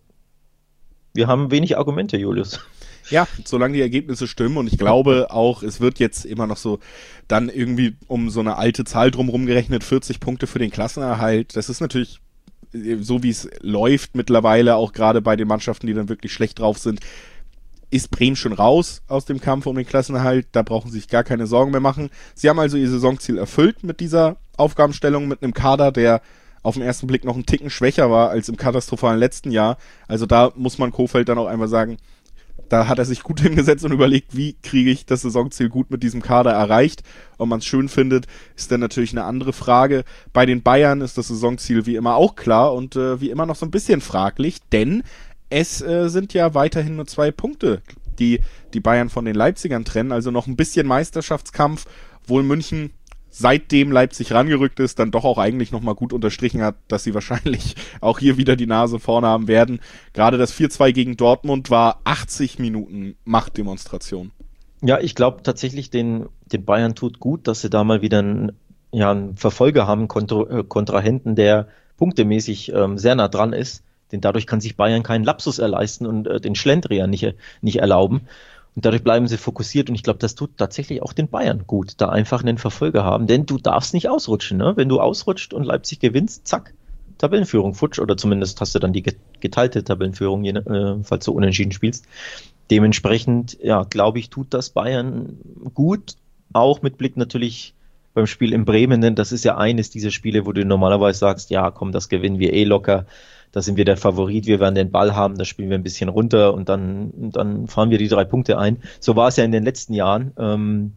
wir haben wenig Argumente, Julius. Ja, solange die Ergebnisse stimmen, und ich glaube auch, es wird jetzt immer noch so dann irgendwie um so eine alte Zahl drumherum gerechnet, vierzig Punkte für den Klassenerhalt. Das ist natürlich, so wie es läuft mittlerweile, auch gerade bei den Mannschaften, die dann wirklich schlecht drauf sind, ist Bremen schon raus aus dem Kampf um den Klassenerhalt. Da brauchen sie sich gar keine Sorgen mehr machen. Sie haben also ihr Saisonziel erfüllt mit dieser Aufgabenstellung, mit einem Kader, der auf den ersten Blick noch einen Ticken schwächer war als im katastrophalen letzten Jahr. Also da muss man Kohfeldt dann auch einmal sagen, da hat er sich gut hingesetzt und überlegt, wie kriege ich das Saisonziel gut mit diesem Kader erreicht. Ob man es schön findet, ist dann natürlich eine andere Frage. Bei den Bayern ist das Saisonziel wie immer auch klar und äh, wie immer noch so ein bisschen fraglich, denn es äh, sind ja weiterhin nur zwei Punkte, die die Bayern von den Leipzigern trennen. Also noch ein bisschen Meisterschaftskampf, wohl München seitdem Leipzig rangerückt ist, dann doch auch eigentlich nochmal gut unterstrichen hat, dass sie wahrscheinlich auch hier wieder die Nase vorne haben werden. Gerade das vier zwei gegen Dortmund war achtzig Minuten Machtdemonstration. Ja, ich glaube tatsächlich, den, den Bayern tut gut, dass sie da mal wieder einen, ja, einen Verfolger haben, Kontra, äh, Kontrahenten, der punktemäßig ähm, sehr nah dran ist. Denn dadurch kann sich Bayern keinen Lapsus erleisten und äh, den Schlendrian nicht, nicht erlauben. Und dadurch bleiben sie fokussiert und ich glaube, das tut tatsächlich auch den Bayern gut, da einfach einen Verfolger haben, denn du darfst nicht ausrutschen, ne? Wenn du ausrutscht und Leipzig gewinnst, zack, Tabellenführung futsch oder zumindest hast du dann die geteilte Tabellenführung, je, äh, falls du unentschieden spielst. Dementsprechend, ja, glaube ich, tut das Bayern gut, auch mit Blick natürlich beim Spiel in Bremen, denn das ist ja eines dieser Spiele, wo du normalerweise sagst, ja, komm, das gewinnen wir eh locker. Da sind wir der Favorit, wir werden den Ball haben, da spielen wir ein bisschen runter und dann, dann fahren wir die drei Punkte ein. So war es ja in den letzten Jahren ähm,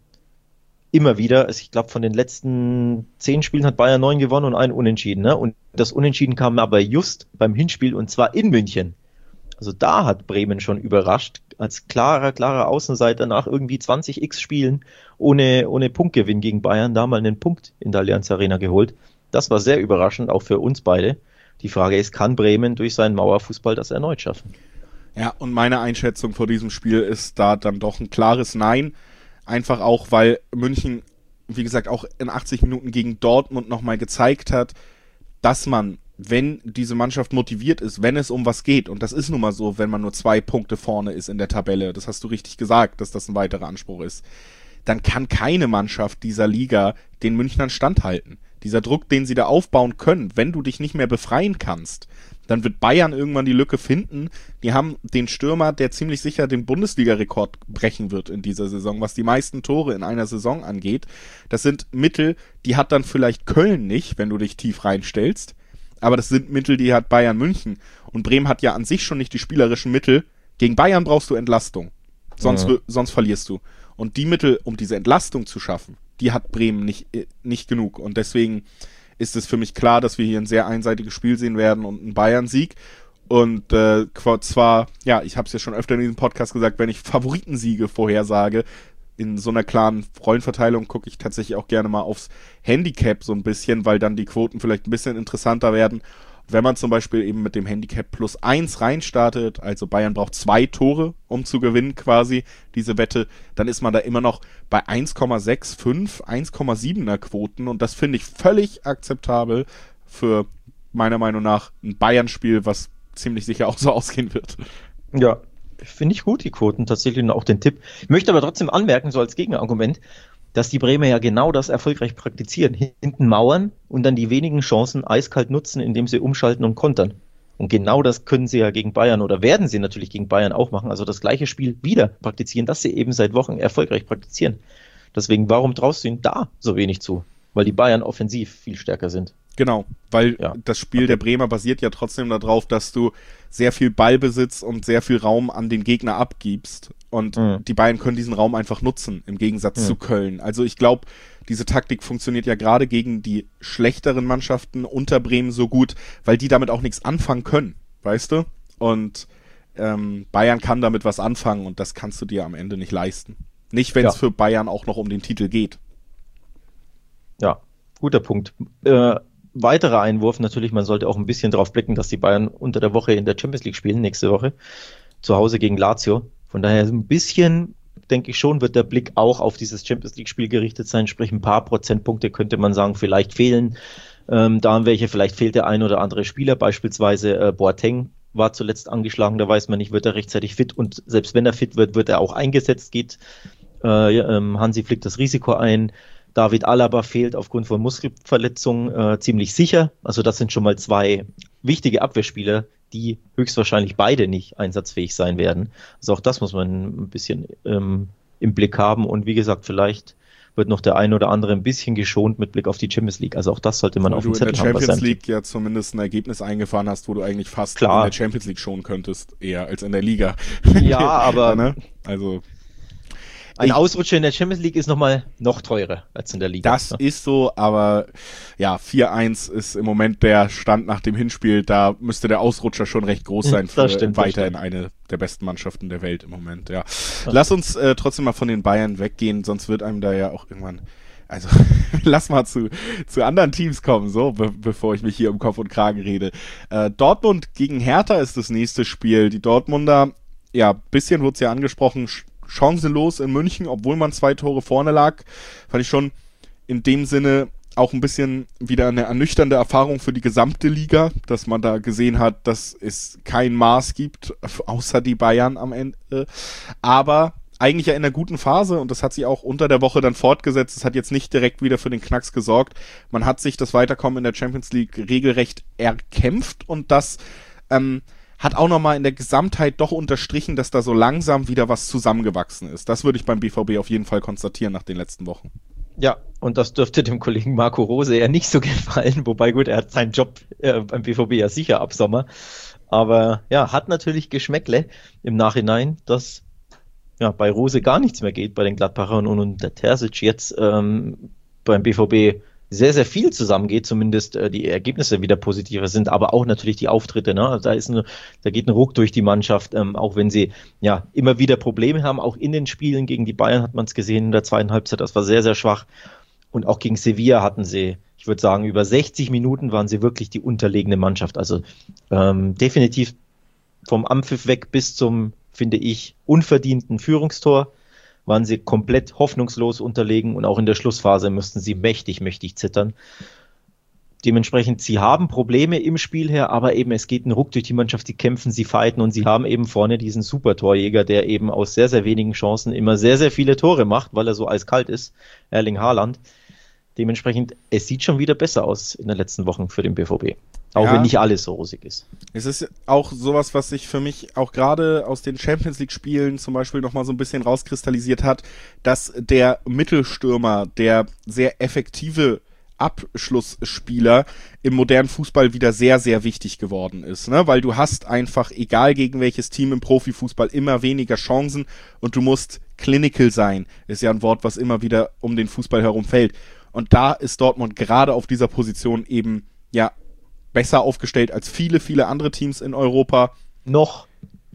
immer wieder. Also ich glaube, von den letzten zehn Spielen hat Bayern neun gewonnen und ein Unentschieden. Ne? Und das Unentschieden kam aber just beim Hinspiel und zwar in München. Also da hat Bremen schon überrascht, als klarer, klarer Außenseiter nach irgendwie zwanzig x Spielen ohne, ohne Punktgewinn gegen Bayern, da mal einen Punkt in der Allianz Arena geholt. Das war sehr überraschend, auch für uns beide. Die Frage ist, kann Bremen durch seinen Mauerfußball das erneut schaffen? Ja, und meine Einschätzung vor diesem Spiel ist da dann doch ein klares Nein. Einfach auch, weil München, wie gesagt, auch in achtzig Minuten gegen Dortmund nochmal gezeigt hat, dass man, wenn diese Mannschaft motiviert ist, wenn es um was geht, und das ist nun mal so, wenn man nur zwei Punkte vorne ist in der Tabelle, das hast du richtig gesagt, dass das ein weiterer Anspruch ist, dann kann keine Mannschaft dieser Liga den Münchnern standhalten. Dieser Druck, den sie da aufbauen können, wenn du dich nicht mehr befreien kannst, dann wird Bayern irgendwann die Lücke finden. Die haben den Stürmer, der ziemlich sicher den Bundesliga-Rekord brechen wird in dieser Saison, was die meisten Tore in einer Saison angeht. Das sind Mittel, die hat dann vielleicht Köln nicht, wenn du dich tief reinstellst, aber das sind Mittel, die hat Bayern München. Und Bremen hat ja an sich schon nicht die spielerischen Mittel. Gegen Bayern brauchst du Entlastung, sonst, ja. sonst verlierst du. Und die Mittel, um diese Entlastung zu schaffen, die hat Bremen nicht, nicht genug. Und deswegen ist es für mich klar, dass wir hier ein sehr einseitiges Spiel sehen werden und einen Bayern-Sieg. Und äh, zwar, ja, ich habe es ja schon öfter in diesem Podcast gesagt, wenn ich Favoritensiege vorhersage, in so einer klaren Rollenverteilung gucke ich tatsächlich auch gerne mal aufs Handicap so ein bisschen, weil dann die Quoten vielleicht ein bisschen interessanter werden. Wenn man zum Beispiel eben mit dem Handicap plus eins reinstartet, also Bayern braucht zwei Tore, um zu gewinnen quasi, diese Wette, dann ist man da immer noch bei eins Komma fünfundsechzig, eins Komma siebener Quoten und das finde ich völlig akzeptabel für meiner Meinung nach ein Bayern-Spiel, was ziemlich sicher auch so ausgehen wird. Ja, finde ich gut, die Quoten tatsächlich und auch den Tipp. Ich möchte aber trotzdem anmerken, so als Gegenargument, dass die Bremer ja genau das erfolgreich praktizieren. Hinten mauern und dann die wenigen Chancen eiskalt nutzen, indem sie umschalten und kontern. Und genau das können sie ja gegen Bayern oder werden sie natürlich gegen Bayern auch machen. Also das gleiche Spiel wieder praktizieren, das sie eben seit Wochen erfolgreich praktizieren. Deswegen, warum traust du ihnen da so wenig zu? Weil die Bayern offensiv viel stärker sind. Genau, weil ja. das Spiel okay. der Bremer basiert ja trotzdem darauf, dass du sehr viel Ballbesitz und sehr viel Raum an den Gegner abgibst. Und mhm. die Bayern können diesen Raum einfach nutzen, im Gegensatz mhm. zu Köln. Also ich glaube, diese Taktik funktioniert ja gerade gegen die schlechteren Mannschaften unter Bremen so gut, weil die damit auch nichts anfangen können, weißt du? Und ähm, Bayern kann damit was anfangen und das kannst du dir am Ende nicht leisten. Nicht, wenn es ja. für Bayern auch noch um den Titel geht. Ja, guter Punkt. Äh, weiterer Einwurf natürlich, man sollte auch ein bisschen drauf blicken, dass die Bayern unter der Woche in der Champions League spielen, nächste Woche, zu Hause gegen Lazio. Von daher ein bisschen, denke ich schon, wird der Blick auch auf dieses Champions League-Spiel gerichtet sein, sprich ein paar Prozentpunkte könnte man sagen, vielleicht fehlen ähm, da haben welche, vielleicht fehlt der ein oder andere Spieler, beispielsweise äh, Boateng war zuletzt angeschlagen, da weiß man nicht, wird er rechtzeitig fit und selbst wenn er fit wird, wird er auch eingesetzt, geht äh, ähm, Hansi Flick das Risiko ein. David Alaba fehlt aufgrund von Muskelverletzungen äh, ziemlich sicher. Also das sind schon mal zwei wichtige Abwehrspieler, die höchstwahrscheinlich beide nicht einsatzfähig sein werden. Also auch das muss man ein bisschen ähm, im Blick haben. Und wie gesagt, vielleicht wird noch der ein oder andere ein bisschen geschont mit Blick auf die Champions League. Also auch das sollte man weil auf dem Zettel haben. Weil du in der Champions League ja zumindest ein Ergebnis eingefahren hast, wo du eigentlich fast Klar. in der Champions League schonen könntest, eher als in der Liga. Ja, aber... ja, ne? Also... Ein Ausrutscher in der Champions League ist nochmal noch teurer als in der Liga. Das ne? ist so, aber ja, vier eins ist im Moment der Stand nach dem Hinspiel. Da müsste der Ausrutscher schon recht groß sein für stimmt, weiterhin eine der besten Mannschaften der Welt im Moment. Ja, ja. Lass uns äh, trotzdem mal von den Bayern weggehen, sonst wird einem da ja auch irgendwann also lass mal zu, zu anderen Teams kommen, so, be- bevor ich mich hier um Kopf und Kragen rede. Äh, Dortmund gegen Hertha ist das nächste Spiel. Die Dortmunder, ja, bisschen wurde es ja angesprochen, ch- chancenlos in München, obwohl man zwei Tore vorne lag. Fand ich schon in dem Sinne auch ein bisschen wieder eine ernüchternde Erfahrung für die gesamte Liga, dass man da gesehen hat, dass es kein Maß gibt, außer die Bayern am Ende. Aber eigentlich ja in einer guten Phase und das hat sich auch unter der Woche dann fortgesetzt. Es hat jetzt nicht direkt wieder für den Knacks gesorgt. Man hat sich das Weiterkommen in der Champions League regelrecht erkämpft und das ähm, hat auch nochmal in der Gesamtheit doch unterstrichen, dass da so langsam wieder was zusammengewachsen ist. Das würde ich beim B V B auf jeden Fall konstatieren nach den letzten Wochen. Ja, und das dürfte dem Kollegen Marco Rose ja nicht so gefallen, wobei gut, er hat seinen Job äh, beim B V B ja sicher ab Sommer, aber ja, hat natürlich Geschmäckle im Nachhinein, dass ja bei Rose gar nichts mehr geht bei den Gladbachern und, und der Terzic jetzt ähm, beim B V B sehr, sehr viel zusammengeht, zumindest äh, die Ergebnisse wieder positiver sind, aber auch natürlich die Auftritte, ne? Also da ist eine, da geht ein Ruck durch die Mannschaft, ähm, auch wenn sie ja immer wieder Probleme haben, auch in den Spielen gegen die Bayern hat man es gesehen in der zweiten Halbzeit, das war sehr, sehr schwach und auch gegen Sevilla hatten sie, ich würde sagen, über sechzig Minuten waren sie wirklich die unterlegene Mannschaft, also ähm, definitiv vom Anpfiff weg bis zum, finde ich, unverdienten Führungstor waren sie komplett hoffnungslos unterlegen und auch in der Schlussphase mussten sie mächtig, mächtig zittern. Dementsprechend, sie haben Probleme im Spiel her, aber eben es geht ein Ruck durch die Mannschaft, sie kämpfen, sie fighten und sie haben eben vorne diesen Super-Torjäger, der eben aus sehr, sehr wenigen Chancen immer sehr, sehr viele Tore macht, weil er so eiskalt ist, Erling Haaland. Dementsprechend, es sieht schon wieder besser aus in den letzten Wochen für den B V B. Auch ja, wenn nicht alles so rosig ist. Es ist auch sowas, was sich für mich auch gerade aus den Champions League Spielen zum Beispiel nochmal so ein bisschen rauskristallisiert hat, dass der Mittelstürmer, der sehr effektive Abschlussspieler im modernen Fußball wieder sehr, sehr wichtig geworden ist, ne? Weil du hast einfach, egal gegen welches Team im Profifußball, immer weniger Chancen und du musst clinical sein. Ist ja ein Wort, was immer wieder um den Fußball herum fällt. Und da ist Dortmund gerade auf dieser Position eben, ja, besser aufgestellt als viele, viele andere Teams in Europa. Noch.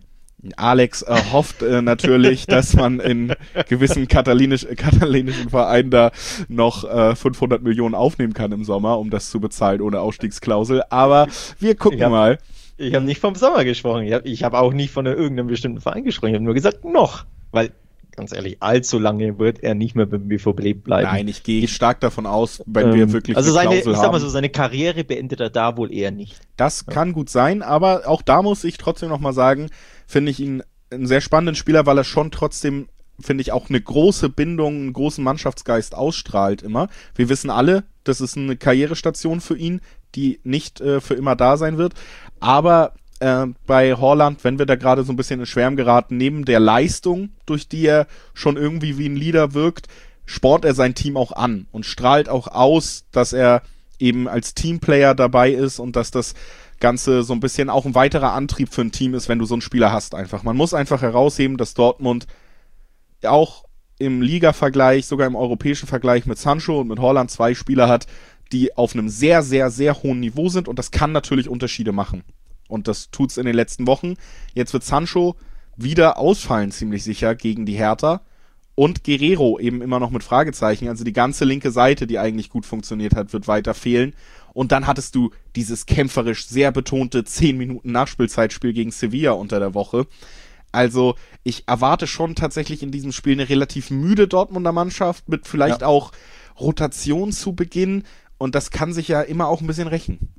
Alex äh, hofft äh, natürlich, dass man in gewissen katalinisch, katalanischen Vereinen da noch äh, fünfhundert Millionen aufnehmen kann im Sommer, um das zu bezahlen ohne Ausstiegsklausel. Aber wir gucken ich hab, mal. Ich habe nicht vom Sommer gesprochen. Ich habe ich hab auch nicht von irgendeinem bestimmten Verein gesprochen. Ich habe nur gesagt, noch. Weil, ganz ehrlich, allzu lange wird er nicht mehr beim B V B bleiben. Nein, ich gehe stark davon aus, wenn ähm, wir wirklich also eine seine, Klausel ich sag mal haben. so, seine Karriere beendet er da wohl eher nicht. Das ja. kann gut sein, aber auch da muss ich trotzdem nochmal sagen, finde ich ihn einen sehr spannenden Spieler, weil er schon trotzdem, finde ich, auch eine große Bindung, einen großen Mannschaftsgeist ausstrahlt immer. Wir wissen alle, das ist eine Karrierestation für ihn, die nicht äh, für immer da sein wird, aber Äh, bei Haaland, wenn wir da gerade so ein bisschen in Schwärmen geraten, neben der Leistung, durch die er schon irgendwie wie ein Leader wirkt, spornt er sein Team auch an und strahlt auch aus, dass er eben als Teamplayer dabei ist und dass das Ganze so ein bisschen auch ein weiterer Antrieb für ein Team ist, wenn du so einen Spieler hast einfach. Man muss einfach herausheben, dass Dortmund auch im Liga-Vergleich, sogar im europäischen Vergleich mit Sancho und mit Haaland zwei Spieler hat, die auf einem sehr, sehr, sehr hohen Niveau sind und das kann natürlich Unterschiede machen. Und das tut's in den letzten Wochen. Jetzt wird Sancho wieder ausfallen, ziemlich sicher, gegen die Hertha. Und Guerrero eben immer noch mit Fragezeichen. Also die ganze linke Seite, die eigentlich gut funktioniert hat, wird weiter fehlen. Und dann hattest du dieses kämpferisch sehr betonte zehn Minuten Nachspielzeitspiel gegen Sevilla unter der Woche. Also ich erwarte schon tatsächlich in diesem Spiel eine relativ müde Dortmunder Mannschaft mit vielleicht ja. auch Rotation zu Beginn. Und das kann sich ja immer auch ein bisschen rächen.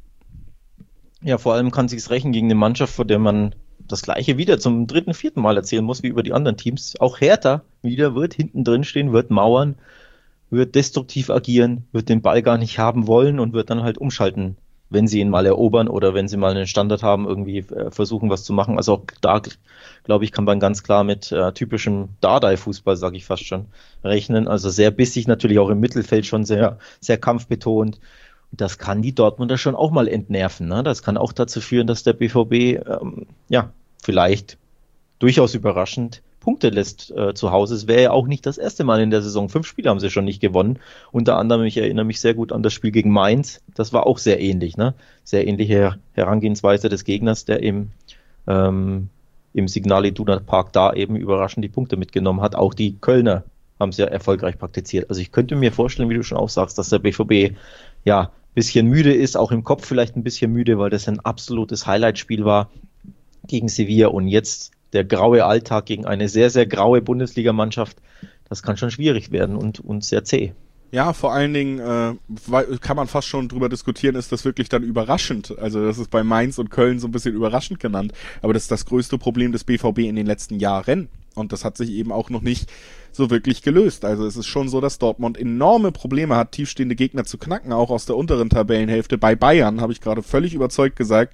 Ja, vor allem kann sich's rächen gegen eine Mannschaft, vor der man das Gleiche wieder zum dritten, vierten Mal erzählen muss, wie über die anderen Teams. Auch Hertha wieder wird hinten drin stehen, wird mauern, wird destruktiv agieren, wird den Ball gar nicht haben wollen und wird dann halt umschalten, wenn sie ihn mal erobern oder wenn sie mal einen Standard haben, irgendwie äh, versuchen, was zu machen. Also auch da, glaube ich, kann man ganz klar mit äh, typischem Dardai-Fußball, sage ich fast schon, rechnen. Also sehr bissig, natürlich auch im Mittelfeld schon sehr, sehr kampfbetont. Das kann die Dortmunder schon auch mal entnerven. Ne? Das kann auch dazu führen, dass der B V B ähm, ja vielleicht durchaus überraschend Punkte lässt äh, zu Hause. Es wäre ja auch nicht das erste Mal in der Saison. Fünf Spiele haben sie schon nicht gewonnen. Unter anderem, ich erinnere mich sehr gut an das Spiel gegen Mainz. Das war auch sehr ähnlich. Ne? Sehr ähnliche Herangehensweise des Gegners, der im, ähm, im Signal Iduna Park da eben überraschend die Punkte mitgenommen hat. Auch die Kölner haben sie ja erfolgreich praktiziert. Also ich könnte mir vorstellen, wie du schon auch sagst, dass der B V B ja ein bisschen müde ist, auch im Kopf vielleicht ein bisschen müde, weil das ein absolutes Highlight-Spiel war gegen Sevilla und jetzt der graue Alltag gegen eine sehr, sehr graue Bundesligamannschaft. Das kann schon schwierig werden und, und sehr zäh. Ja, vor allen Dingen äh, kann man fast schon drüber diskutieren, ist das wirklich dann überraschend? Also das ist bei Mainz und Köln so ein bisschen überraschend genannt, aber das ist das größte Problem des B V B in den letzten Jahren und das hat sich eben auch noch nicht so wirklich gelöst. Also es ist schon so, dass Dortmund enorme Probleme hat, tiefstehende Gegner zu knacken, auch aus der unteren Tabellenhälfte. Bei Bayern habe ich gerade völlig überzeugt gesagt,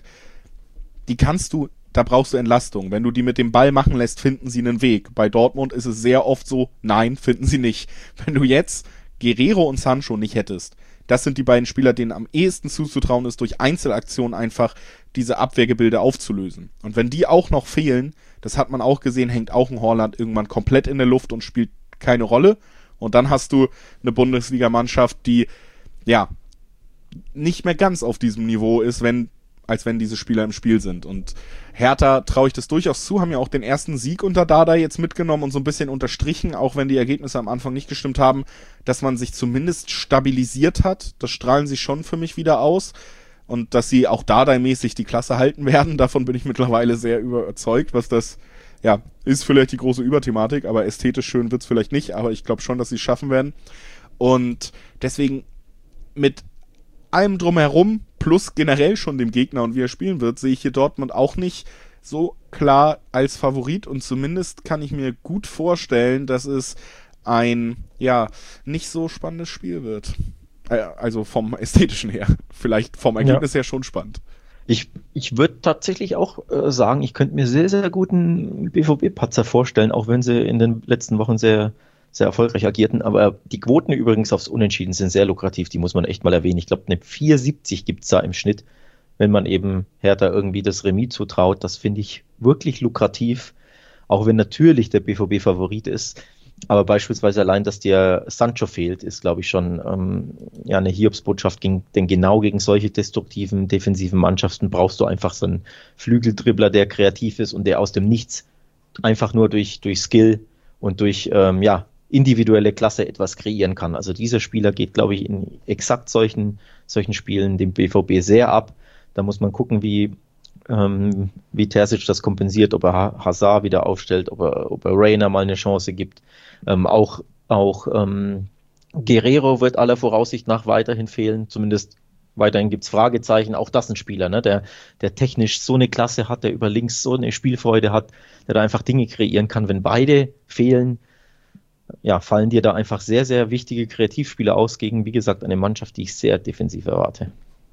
die kannst du, da brauchst du Entlastung. Wenn du die mit dem Ball machen lässt, finden sie einen Weg. Bei Dortmund ist es sehr oft so, nein, finden sie nicht. Wenn du jetzt Guerrero und Sancho nicht hättest, das sind die beiden Spieler, denen am ehesten zuzutrauen ist, durch Einzelaktionen einfach diese Abwehrgebilde aufzulösen. Und wenn die auch noch fehlen, das hat man auch gesehen, hängt auch ein Haaland irgendwann komplett in der Luft und spielt keine Rolle. Und dann hast du eine Bundesligamannschaft, die ja nicht mehr ganz auf diesem Niveau ist, wenn als wenn diese Spieler im Spiel sind. Und Hertha traue ich das durchaus zu, haben ja auch den ersten Sieg unter Dardai jetzt mitgenommen und so ein bisschen unterstrichen, auch wenn die Ergebnisse am Anfang nicht gestimmt haben, dass man sich zumindest stabilisiert hat. Das strahlen sie schon für mich wieder aus. Und dass sie auch Dardai-mäßig die Klasse halten werden, davon bin ich mittlerweile sehr überzeugt, was das, ja, ist vielleicht die große Überthematik, aber ästhetisch schön wird's vielleicht nicht, aber ich glaube schon, dass sie es schaffen werden. Und deswegen mit allem drumherum, plus generell schon dem Gegner und wie er spielen wird, sehe ich hier Dortmund auch nicht so klar als Favorit und zumindest kann ich mir gut vorstellen, dass es ein, ja, nicht so spannendes Spiel wird. Also vom Ästhetischen her. Vielleicht vom Ergebnis ja. her schon spannend. Ich, ich würde tatsächlich auch äh, sagen, ich könnte mir sehr, sehr guten B V B-Patzer vorstellen, auch wenn sie in den letzten Wochen sehr sehr erfolgreich agierten, aber die Quoten übrigens aufs Unentschieden sind sehr lukrativ, die muss man echt mal erwähnen. Ich glaube, eine vier siebzig gibt's da im Schnitt, wenn man eben Hertha irgendwie das Remis zutraut. Das finde ich wirklich lukrativ, auch wenn natürlich der B V B Favorit ist. Aber beispielsweise allein, dass dir Sancho fehlt, ist, glaube ich, schon ähm, ja eine Hiobsbotschaft, gegen, denn genau gegen solche destruktiven, defensiven Mannschaften brauchst du einfach so einen Flügeldribbler, der kreativ ist und der aus dem Nichts einfach nur durch, durch Skill und durch, ähm, ja, individuelle Klasse etwas kreieren kann. Also dieser Spieler geht, glaube ich, in exakt solchen, solchen Spielen dem B V B sehr ab. Da muss man gucken, wie, ähm, wie Terzic das kompensiert, ob er Hazard wieder aufstellt, ob er, ob er Reina mal eine Chance gibt. Ähm, auch auch ähm, Guerrero wird aller Voraussicht nach weiterhin fehlen, zumindest weiterhin gibt's Fragezeichen. Auch das ein Spieler, ne, der, der technisch so eine Klasse hat, der über links so eine Spielfreude hat, der da einfach Dinge kreieren kann. Wenn beide fehlen, ja, fallen dir da einfach sehr, sehr wichtige Kreativspieler aus gegen, wie gesagt, eine Mannschaft, die ich sehr defensiv erwarte.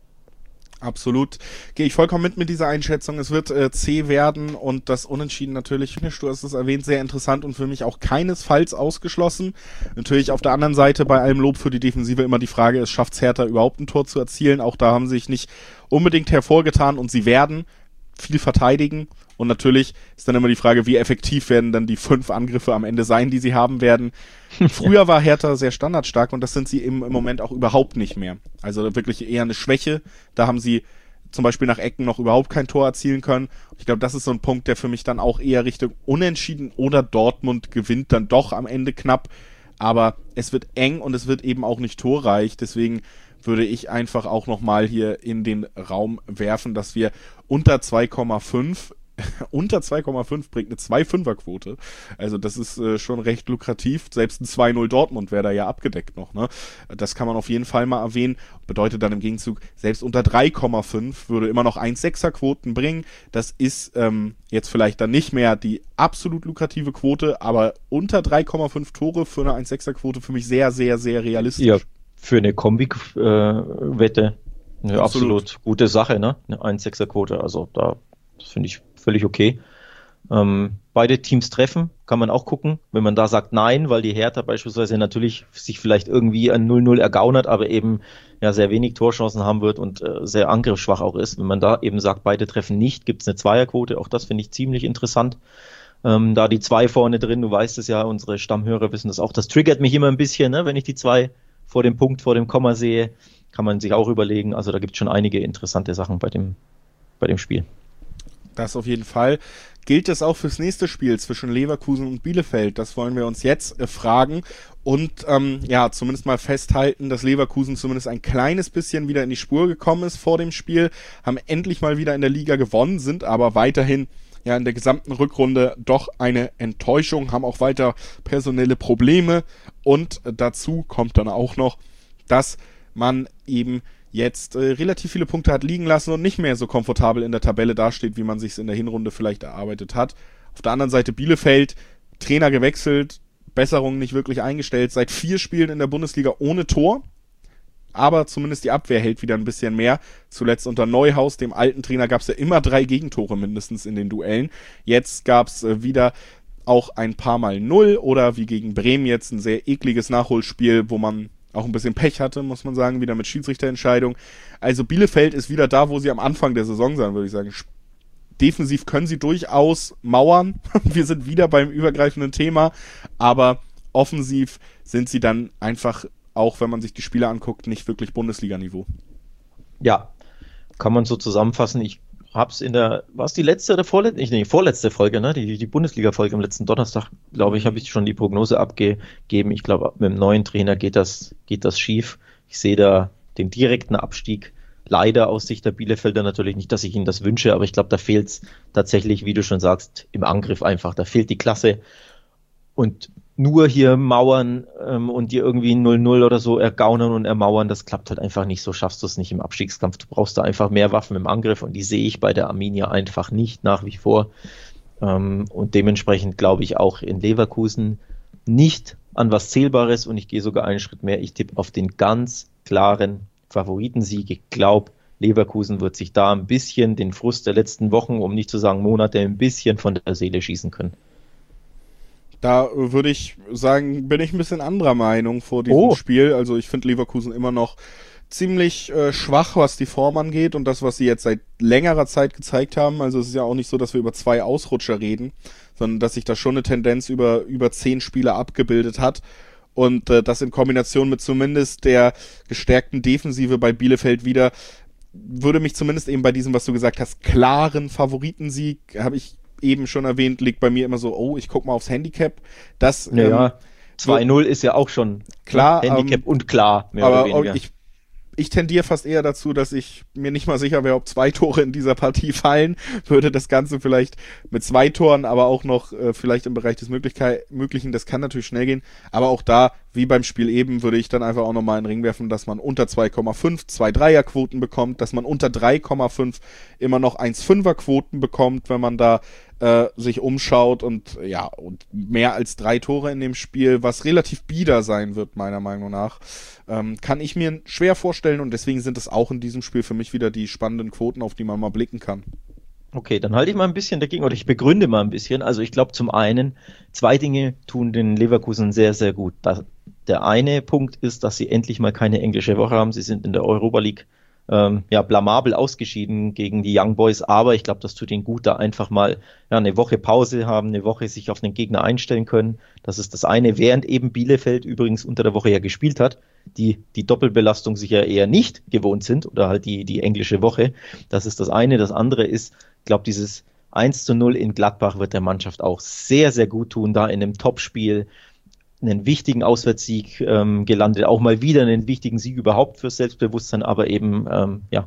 Absolut. Gehe ich vollkommen mit mit dieser Einschätzung. Es wird äh, zäh werden und das Unentschieden natürlich, du hast es erwähnt, sehr interessant und für mich auch keinesfalls ausgeschlossen. Natürlich auf der anderen Seite bei allem Lob für die Defensive immer die Frage, es schafft Hertha überhaupt ein Tor zu erzielen. Auch da haben sie sich nicht unbedingt hervorgetan und sie werden viel verteidigen. Und natürlich ist dann immer die Frage, wie effektiv werden dann die fünf Angriffe am Ende sein, die sie haben werden. Früher war Hertha sehr standardstark und das sind sie im, im Moment auch überhaupt nicht mehr. Also wirklich eher eine Schwäche. Da haben sie zum Beispiel nach Ecken noch überhaupt kein Tor erzielen können. Ich glaube, das ist so ein Punkt, der für mich dann auch eher Richtung Unentschieden oder Dortmund gewinnt dann doch am Ende knapp. Aber es wird eng und es wird eben auch nicht torreich. Deswegen würde ich einfach auch nochmal hier in den Raum werfen, dass wir unter zwei Komma fünf unter zwei Komma fünf bringt eine zwei Komma fünfer Quote. Also das ist äh, schon recht lukrativ. Selbst ein zwei null Dortmund wäre da ja abgedeckt noch. Ne? Das kann man auf jeden Fall mal erwähnen. Bedeutet dann im Gegenzug, selbst unter drei Komma fünf würde immer noch eins Komma sechser Quoten bringen. Das ist ähm, jetzt vielleicht dann nicht mehr die absolut lukrative Quote, aber unter drei Komma fünf Tore für eine eins Komma sechser Quote für mich sehr, sehr, sehr realistisch. Ja, für eine Kombi-Wette äh, eine absolut. absolut gute Sache, ne? Eine eins Komma sechser Quote. Also da das finde ich völlig okay. Ähm, beide Teams treffen, kann man auch gucken. Wenn man da sagt nein, weil die Hertha beispielsweise natürlich sich vielleicht irgendwie ein null null ergaunert, aber eben ja sehr wenig Torchancen haben wird und äh, sehr angriffsschwach auch ist. Wenn man da eben sagt, beide treffen nicht, gibt es eine Zweierquote. Auch das finde ich ziemlich interessant. Ähm, da die zwei vorne drin, du weißt es ja, unsere Stammhörer wissen das auch. Das triggert mich immer ein bisschen, ne? Wenn ich die zwei vor dem Punkt, vor dem Komma sehe, kann man sich auch überlegen. Also da gibt es schon einige interessante Sachen bei dem, bei dem Spiel. Das auf jeden Fall. Gilt das auch fürs nächste Spiel zwischen Leverkusen und Bielefeld? Das wollen wir uns jetzt äh, fragen und ähm, ja, zumindest mal festhalten, dass Leverkusen zumindest ein kleines bisschen wieder in die Spur gekommen ist vor dem Spiel, haben endlich mal wieder in der Liga gewonnen, sind aber weiterhin ja in der gesamten Rückrunde doch eine Enttäuschung, haben auch weiter personelle Probleme und äh, dazu kommt dann auch noch, dass man eben jetzt äh, relativ viele Punkte hat liegen lassen und nicht mehr so komfortabel in der Tabelle dasteht, wie man sich es in der Hinrunde vielleicht erarbeitet hat. Auf der anderen Seite Bielefeld, Trainer gewechselt, Besserung nicht wirklich eingestellt, seit vier Spielen in der Bundesliga ohne Tor, aber zumindest die Abwehr hält wieder ein bisschen mehr. Zuletzt unter Neuhaus, dem alten Trainer, gab es ja immer drei Gegentore mindestens in den Duellen. Jetzt gab es äh, wieder auch ein paar Mal Null oder wie gegen Bremen jetzt ein sehr ekliges Nachholspiel, wo man auch ein bisschen Pech hatte, muss man sagen, wieder mit Schiedsrichterentscheidung. Also Bielefeld ist wieder da, wo sie am Anfang der Saison sind, würde ich sagen. Defensiv können sie durchaus mauern. Wir sind wieder beim übergreifenden Thema. Aber offensiv sind sie dann einfach, auch wenn man sich die Spiele anguckt, nicht wirklich Bundesliga-Niveau. Ja, kann man so zusammenfassen. Ich hab's in der, war es die letzte oder vorletzte, nee, vorletzte Folge, ne? Die, die Bundesliga-Folge am letzten Donnerstag, glaube ich, habe ich schon die Prognose abgegeben. Ich glaube, mit dem neuen Trainer geht das, geht das schief. Ich sehe da den direkten Abstieg leider aus Sicht der Bielefelder natürlich nicht, dass ich ihnen das wünsche, aber ich glaube, da fehlt's tatsächlich, wie du schon sagst, im Angriff einfach. Da fehlt die Klasse und nur hier mauern ähm, und dir irgendwie null null oder so ergaunern und ermauern, das klappt halt einfach nicht, so schaffst du es nicht im Abstiegskampf. Du brauchst da einfach mehr Waffen im Angriff und die sehe ich bei der Arminia einfach nicht nach wie vor. Ähm, und dementsprechend glaube ich auch in Leverkusen nicht an was Zählbares und ich gehe sogar einen Schritt mehr. Ich tippe auf den ganz klaren Favoritensieg. Ich glaube, Leverkusen wird sich da ein bisschen den Frust der letzten Wochen, um nicht zu sagen Monate, ein bisschen von der Seele schießen können. Da würde ich sagen, bin ich ein bisschen anderer Meinung vor diesem Oh. Spiel. Also ich finde Leverkusen immer noch ziemlich äh, schwach, was die Form angeht und das, was sie jetzt seit längerer Zeit gezeigt haben. Also es ist ja auch nicht so, dass wir über zwei Ausrutscher reden, sondern dass sich da schon eine Tendenz über über zehn Spiele abgebildet hat. Und äh, das in Kombination mit zumindest der gestärkten Defensive bei Bielefeld wieder, würde mich zumindest eben bei diesem, was du gesagt hast, klaren Favoritensieg, habe ich eben schon erwähnt, liegt bei mir immer so, oh, ich guck mal aufs Handicap. Das, Naja, ähm, zwei null ist ja auch schon klar, Handicap ähm, und klar, mehr aber oder weniger. ich, ich tendiere fast eher dazu, dass ich mir nicht mal sicher wäre, ob zwei Tore in dieser Partie fallen. Würde das Ganze vielleicht mit zwei Toren, aber auch noch äh, vielleicht im Bereich des Möglichkeit, Möglichen, das kann natürlich schnell gehen. Aber auch da, wie beim Spiel eben, würde ich dann einfach auch nochmal in den Ring werfen, dass man unter zwei Komma fünf zwei Dreierquoten bekommt, dass man unter drei Komma fünf immer noch eins Komma fünfer Quoten bekommt, wenn man da äh, sich umschaut und ja, und mehr als drei Tore in dem Spiel, was relativ bieder sein wird, meiner Meinung nach, ähm, kann ich mir schwer vorstellen und deswegen sind es auch in diesem Spiel für mich wieder die spannenden Quoten, auf die man mal blicken kann. Okay, dann halte ich mal ein bisschen dagegen oder ich begründe mal ein bisschen. Also ich glaube zum einen, zwei Dinge tun den Leverkusen sehr, sehr gut. Das, der eine Punkt ist, dass sie endlich mal keine englische Woche haben. Sie sind in der Europa League ähm, ja blamabel ausgeschieden gegen die Young Boys, aber ich glaube, das tut ihnen gut, da einfach mal ja, eine Woche Pause haben, eine Woche sich auf den Gegner einstellen können. Das ist das eine, während eben Bielefeld übrigens unter der Woche ja gespielt hat, die die Doppelbelastung sich ja eher nicht gewohnt sind oder halt die, die englische Woche. Das ist das eine. Das andere ist, ich glaube, dieses eins zu null in Gladbach wird der Mannschaft auch sehr, sehr gut tun, da in einem Topspiel einen wichtigen Auswärtssieg ähm, gelandet, auch mal wieder einen wichtigen Sieg überhaupt fürs Selbstbewusstsein, aber eben, ähm, ja,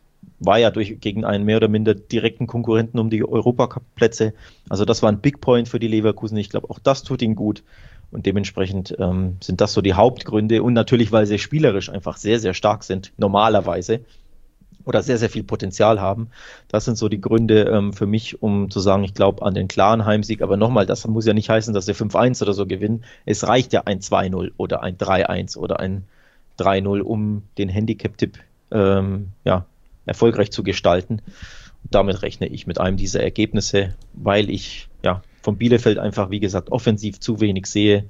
war ja durch gegen einen mehr oder minder direkten Konkurrenten um die Europacup-Plätze. Also das war ein Big Point für die Leverkusen. Ich glaube, auch das tut ihnen gut. Und dementsprechend ähm, sind das so die Hauptgründe. Und natürlich, weil sie spielerisch einfach sehr, sehr stark sind, normalerweise. Oder sehr, sehr viel Potenzial haben. Das sind so die Gründe ähm, für mich, um zu sagen, ich glaube an den klaren Heimsieg. Aber nochmal, das muss ja nicht heißen, dass sie fünf eins oder so gewinnen. Es reicht ja ein zwei null oder ein drei eins oder ein drei null, um den Handicap-Tipp ähm, ja, erfolgreich zu gestalten. Und damit rechne ich mit einem dieser Ergebnisse, weil ich ja von Bielefeld einfach, wie gesagt, offensiv zu wenig sehe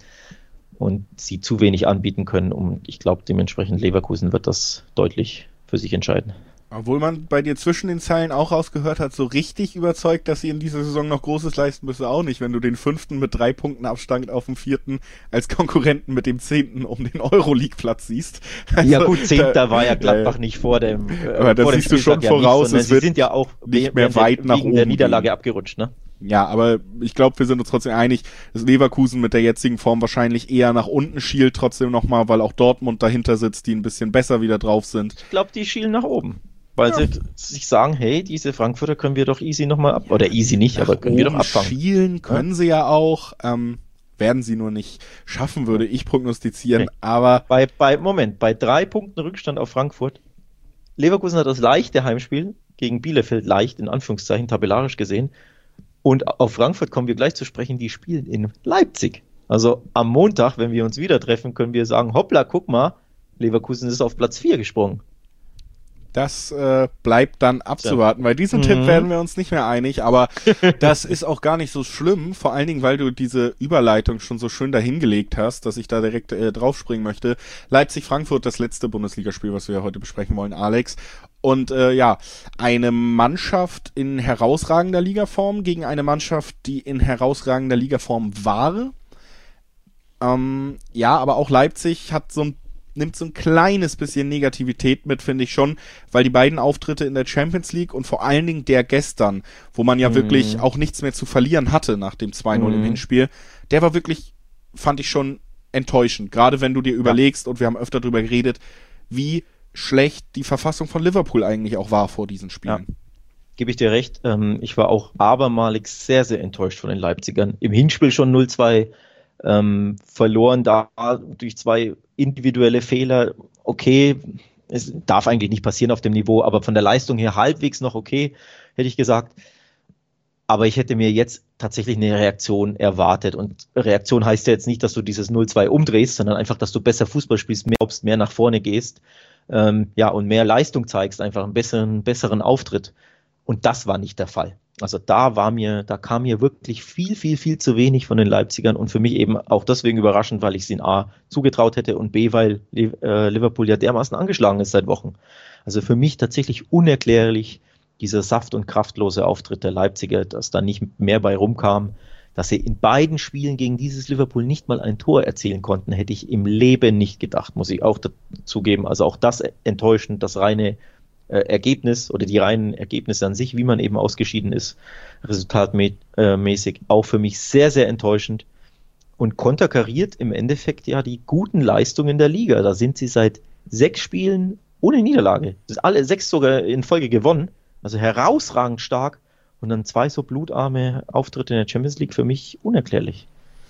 und sie zu wenig anbieten können. Und ich glaube, dementsprechend Leverkusen wird das deutlich für sich entscheiden. Obwohl man bei dir zwischen den Zeilen auch rausgehört hat, so richtig überzeugt, dass sie in dieser Saison noch Großes leisten, bist du auch nicht, wenn du den fünften mit drei Punkten Abstand auf dem vierten als Konkurrenten mit dem zehnten um den Euroleague-Platz siehst. Also, ja gut, zehnter da, war ja Gladbach äh, nicht vor dem äh, aber das vor dem siehst du schon voraus, ja nicht, es wird sie sind ja auch nicht mehr weit nach oben der Niederlage gehen. abgerutscht, ne? Ja, aber ich glaube, wir sind uns trotzdem einig, dass Leverkusen mit der jetzigen Form wahrscheinlich eher nach unten schielt, trotzdem nochmal, weil auch Dortmund dahinter sitzt, die ein bisschen besser wieder drauf sind. Ich glaube, die schielen nach oben. Weil ja. sie sich sagen, hey, diese Frankfurter können wir doch easy nochmal ab, oder easy nicht, nach aber können wir doch abfangen. Schielen können ja? sie ja auch, ähm, werden sie nur nicht schaffen, würde ich prognostizieren, okay. aber... Bei, bei, Moment, bei drei Punkten Rückstand auf Frankfurt, Leverkusen hat das leichte Heimspiel gegen Bielefeld, leicht in Anführungszeichen, tabellarisch gesehen, und auf Frankfurt kommen wir gleich zu sprechen, die spielen in Leipzig. Also am Montag, wenn wir uns wieder treffen, können wir sagen, hoppla, guck mal, Leverkusen ist auf Platz vier gesprungen. Das äh, bleibt dann abzuwarten. Bei diesem mhm. Tipp werden wir uns nicht mehr einig, aber das ist auch gar nicht so schlimm, vor allen Dingen, weil du diese Überleitung schon so schön dahingelegt hast, dass ich da direkt äh, draufspringen möchte. Leipzig-Frankfurt, das letzte Bundesligaspiel, was wir heute besprechen wollen, Alex. Und äh, ja, eine Mannschaft in herausragender Ligaform gegen eine Mannschaft, die in herausragender Ligaform war. Ähm, ja, aber auch Leipzig hat so ein nimmt so ein kleines bisschen Negativität mit, finde ich schon, weil die beiden Auftritte in der Champions League und vor allen Dingen der gestern, wo man ja mm. wirklich auch nichts mehr zu verlieren hatte nach dem zwei null mm. im Hinspiel, der war wirklich, fand ich schon enttäuschend. Gerade wenn du dir überlegst, ja. und wir haben öfter drüber geredet, wie schlecht die Verfassung von Liverpool eigentlich auch war vor diesen Spielen. Ja. Gebe ich dir recht. Ich war auch abermalig sehr, sehr enttäuscht von den Leipzigern. Im Hinspiel schon null zwei ähm, verloren, da durch zwei individuelle Fehler, okay, es darf eigentlich nicht passieren auf dem Niveau, aber von der Leistung her halbwegs noch okay, hätte ich gesagt. Aber ich hätte mir jetzt tatsächlich eine Reaktion erwartet. Und Reaktion heißt ja jetzt nicht, dass du dieses null zwei umdrehst, sondern einfach, dass du besser Fußball spielst, mehr, mehr nach vorne gehst, ähm, ja, und mehr Leistung zeigst, einfach einen besseren, besseren Auftritt. Und das war nicht der Fall. Also da war mir, da kam mir wirklich viel, viel, viel zu wenig von den Leipzigern und für mich eben auch deswegen überraschend, weil ich es ihnen A zugetraut hätte und B, weil äh, Liverpool ja dermaßen angeschlagen ist seit Wochen. Also für mich tatsächlich unerklärlich dieser saft- und kraftlose Auftritt der Leipziger, dass da nicht mehr bei rumkam, dass sie in beiden Spielen gegen dieses Liverpool nicht mal ein Tor erzielen konnten, hätte ich im Leben nicht gedacht, muss ich auch dazugeben. Also auch das enttäuschend, das reine Ergebnis oder die reinen Ergebnisse an sich, wie man eben ausgeschieden ist, resultatmäßig auch für mich sehr, sehr enttäuschend und konterkariert im Endeffekt ja die guten Leistungen der Liga. Da sind sie seit sechs Spielen ohne Niederlage. Das sind alle sechs sogar in Folge gewonnen, also herausragend stark und dann zwei so blutarme Auftritte in der Champions League für mich unerklärlich.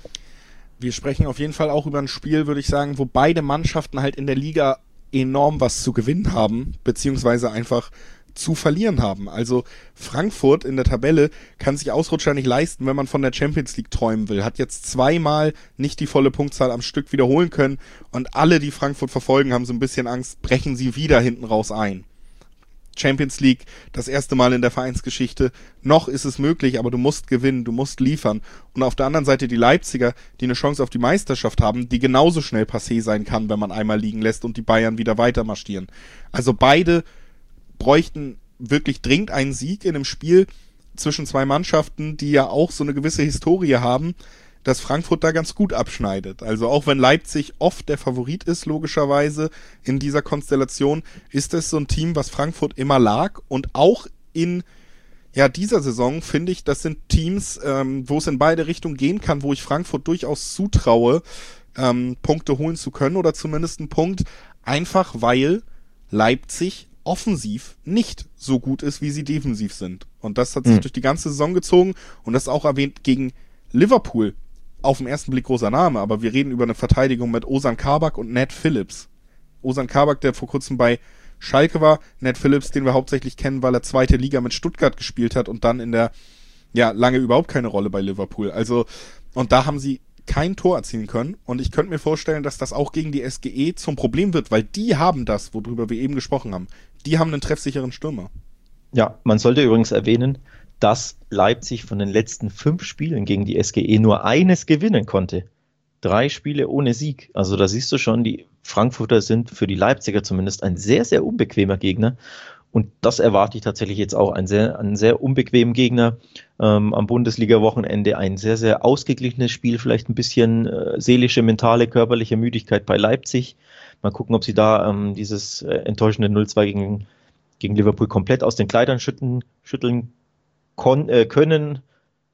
Wir sprechen auf jeden Fall auch über ein Spiel, würde ich sagen, wo beide Mannschaften halt in der Liga enorm was zu gewinnen haben, beziehungsweise einfach zu verlieren haben. Also Frankfurt in der Tabelle kann sich Ausrutscher nicht leisten, wenn man von der Champions League träumen will. Hat jetzt zweimal nicht die volle Punktzahl am Stück wiederholen können und alle, die Frankfurt verfolgen, haben so ein bisschen Angst, brechen sie wieder hinten raus ein. Champions League, das erste Mal in der Vereinsgeschichte. Noch ist es möglich, aber du musst gewinnen, du musst liefern. Und auf der anderen Seite die Leipziger, die eine Chance auf die Meisterschaft haben, die genauso schnell passé sein kann, wenn man einmal liegen lässt und die Bayern wieder weiter marschieren. Also beide bräuchten wirklich dringend einen Sieg in einem Spiel zwischen zwei Mannschaften, die ja auch so eine gewisse Historie haben, dass Frankfurt da ganz gut abschneidet. Also auch wenn Leipzig oft der Favorit ist, logischerweise, in dieser Konstellation, ist es so ein Team, was Frankfurt immer lag. Und auch in ja dieser Saison, finde ich, das sind Teams, ähm, wo es in beide Richtungen gehen kann, wo ich Frankfurt durchaus zutraue, ähm, Punkte holen zu können oder zumindest einen Punkt, einfach weil Leipzig offensiv nicht so gut ist, wie sie defensiv sind. Und das hat sich mhm. durch die ganze Saison gezogen und das auch erwähnt gegen Liverpool. Auf den ersten Blick großer Name, aber wir reden über eine Verteidigung mit Ozan Kabak und Nat Phillips. Ozan Kabak, der vor kurzem bei Schalke war, Nat Phillips, den wir hauptsächlich kennen, weil er zweite Liga mit Stuttgart gespielt hat und dann in der, ja, lange überhaupt keine Rolle bei Liverpool. Also, und da haben sie kein Tor erzielen können und ich könnte mir vorstellen, dass das auch gegen die S G E zum Problem wird, weil die haben das, worüber wir eben gesprochen haben. Die haben einen treffsicheren Stürmer. Ja, man sollte übrigens erwähnen, dass Leipzig von den letzten fünf Spielen gegen die S G E nur eines gewinnen konnte. Drei Spiele ohne Sieg. Also da siehst du schon, die Frankfurter sind für die Leipziger zumindest ein sehr, sehr unbequemer Gegner. Und das erwarte ich tatsächlich jetzt auch, einen sehr, einen sehr unbequemen Gegner ähm, am Bundesliga-Wochenende. Ein sehr, sehr ausgeglichenes Spiel, vielleicht ein bisschen äh, seelische, mentale, körperliche Müdigkeit bei Leipzig. Mal gucken, ob sie da ähm, dieses äh, enttäuschende null zwei gegen, gegen Liverpool komplett aus den Kleidern schütteln, schütteln kon- äh, können.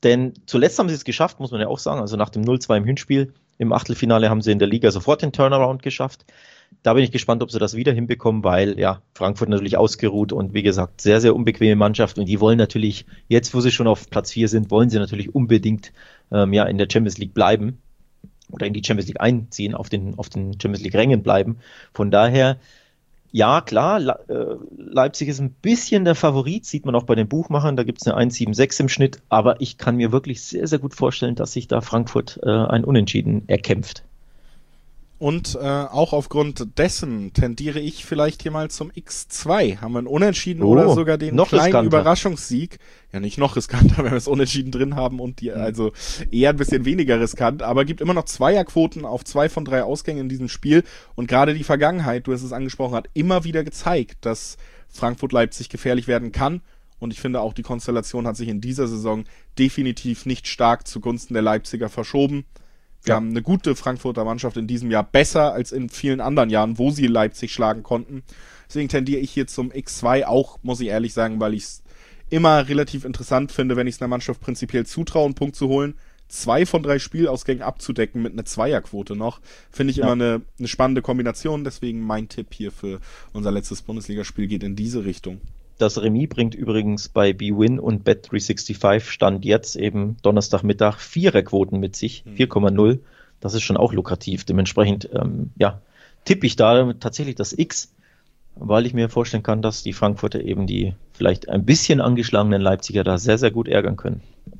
Denn zuletzt haben sie es geschafft, muss man ja auch sagen. Also nach dem null zwei im Hinspiel, im Achtelfinale haben sie in der Liga sofort den Turnaround geschafft. Da bin ich gespannt, ob sie das wieder hinbekommen, weil ja Frankfurt natürlich ausgeruht und wie gesagt, sehr, sehr unbequeme Mannschaft. Und die wollen natürlich, jetzt wo sie schon auf Platz vier sind, wollen sie natürlich unbedingt ähm, ja in der Champions League bleiben oder in die Champions League einziehen, auf den, auf den Champions League Rängen bleiben. Von daher, ja, klar, Le- Leipzig ist ein bisschen der Favorit, sieht man auch bei den Buchmachern, da gibt es eine eins Komma sechsundsiebzig im Schnitt, aber ich kann mir wirklich sehr, sehr gut vorstellen, dass sich da Frankfurt äh, ein Unentschieden erkämpft. Und äh, auch aufgrund dessen tendiere ich vielleicht hier mal zum X zwei. Haben wir einen Unentschieden Oh, oder sogar den noch kleinen riskanter. Überraschungssieg. Ja, nicht noch riskanter, wenn wir es Unentschieden drin haben und die, also eher ein bisschen weniger riskant, aber gibt immer noch Zweierquoten auf zwei von drei Ausgängen in diesem Spiel. Und gerade die Vergangenheit, du hast es angesprochen, hat immer wieder gezeigt, dass Frankfurt-Leipzig gefährlich werden kann. Und ich finde auch, die Konstellation hat sich in dieser Saison definitiv nicht stark zugunsten der Leipziger verschoben. Wir Ja. haben eine gute Frankfurter Mannschaft in diesem Jahr, besser als in vielen anderen Jahren, wo sie Leipzig schlagen konnten. Deswegen tendiere ich hier zum X zwei auch, muss ich ehrlich sagen, weil ich es immer relativ interessant finde, wenn ich es einer Mannschaft prinzipiell zutraue, einen Punkt zu holen. Zwei von drei Spielausgängen abzudecken mit einer Zweierquote noch, finde ich Ja. immer eine, eine spannende Kombination. Deswegen mein Tipp hier für unser letztes Bundesligaspiel geht in diese Richtung. Das Remis bringt übrigens bei bwin und Bet dreihundertfünfundsechzig Stand jetzt eben Donnerstagmittag Viererquoten mit sich, Hm. vier Komma null. Das ist schon auch lukrativ. Dementsprechend ähm, ja, tippe ich da tatsächlich das X, weil ich mir vorstellen kann, dass die Frankfurter eben die vielleicht ein bisschen angeschlagenen Leipziger da sehr, sehr gut ärgern können.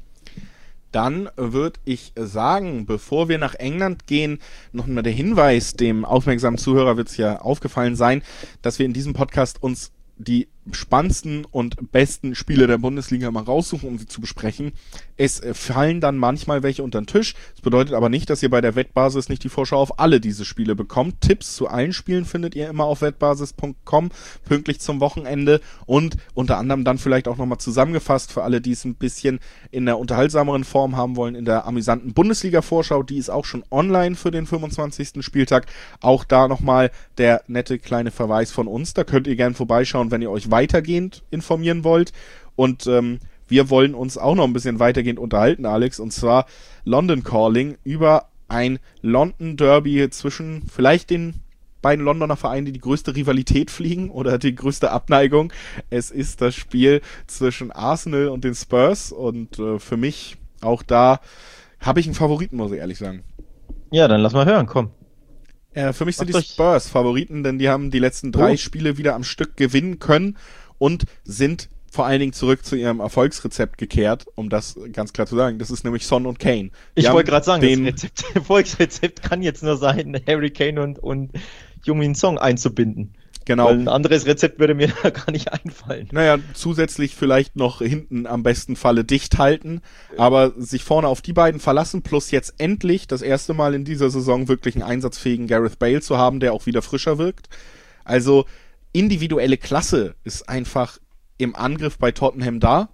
Dann würde ich sagen, bevor wir nach England gehen, noch mal der Hinweis, dem aufmerksamen Zuhörer wird es ja aufgefallen sein, dass wir in diesem Podcast uns die spannendsten und besten Spiele der Bundesliga mal raussuchen, um sie zu besprechen. Es äh, fallen dann manchmal welche unter den Tisch. Das bedeutet aber nicht, dass ihr bei der Wettbasis nicht die Vorschau auf alle diese Spiele bekommt. Tipps zu allen Spielen findet ihr immer auf wettbasis punkt com, pünktlich zum Wochenende und unter anderem dann vielleicht auch nochmal zusammengefasst für alle, die es ein bisschen in der unterhaltsameren Form haben wollen, in der amüsanten Bundesliga-Vorschau. Die ist auch schon online für den fünfundzwanzigsten Spieltag. Auch da nochmal der nette kleine Verweis von uns. Da könnt ihr gerne vorbeischauen, wenn ihr euch weitergehend informieren wollt. Und ähm, wir wollen uns auch noch ein bisschen weitergehend unterhalten, Alex, und zwar London Calling über ein London Derby zwischen vielleicht den beiden Londoner Vereinen, die die größte Rivalität fliegen oder die größte Abneigung. Es ist das Spiel zwischen Arsenal und den Spurs und äh, für mich auch da habe ich einen Favoriten, muss ich ehrlich sagen. Ja, dann lass mal hören, komm. Äh, für mich sind Macht die euch- Spurs Favoriten, denn die haben die letzten drei Oh. Spiele wieder am Stück gewinnen können und sind vor allen Dingen zurück zu ihrem Erfolgsrezept gekehrt, um das ganz klar zu sagen. Das ist nämlich Son und Kane. Die Ich haben wollte gerade sagen, den, das Rezept, Erfolgsrezept kann jetzt nur sein, Harry Kane und, und Jungmin Song einzubinden. genau. Weil ein anderes Rezept würde mir da gar nicht einfallen. Naja, zusätzlich vielleicht noch hinten am besten Falle dicht halten, aber sich vorne auf die beiden verlassen, plus jetzt endlich das erste Mal in dieser Saison wirklich einen einsatzfähigen Gareth Bale zu haben, der auch wieder frischer wirkt. Also individuelle Klasse ist einfach im Angriff bei Tottenham da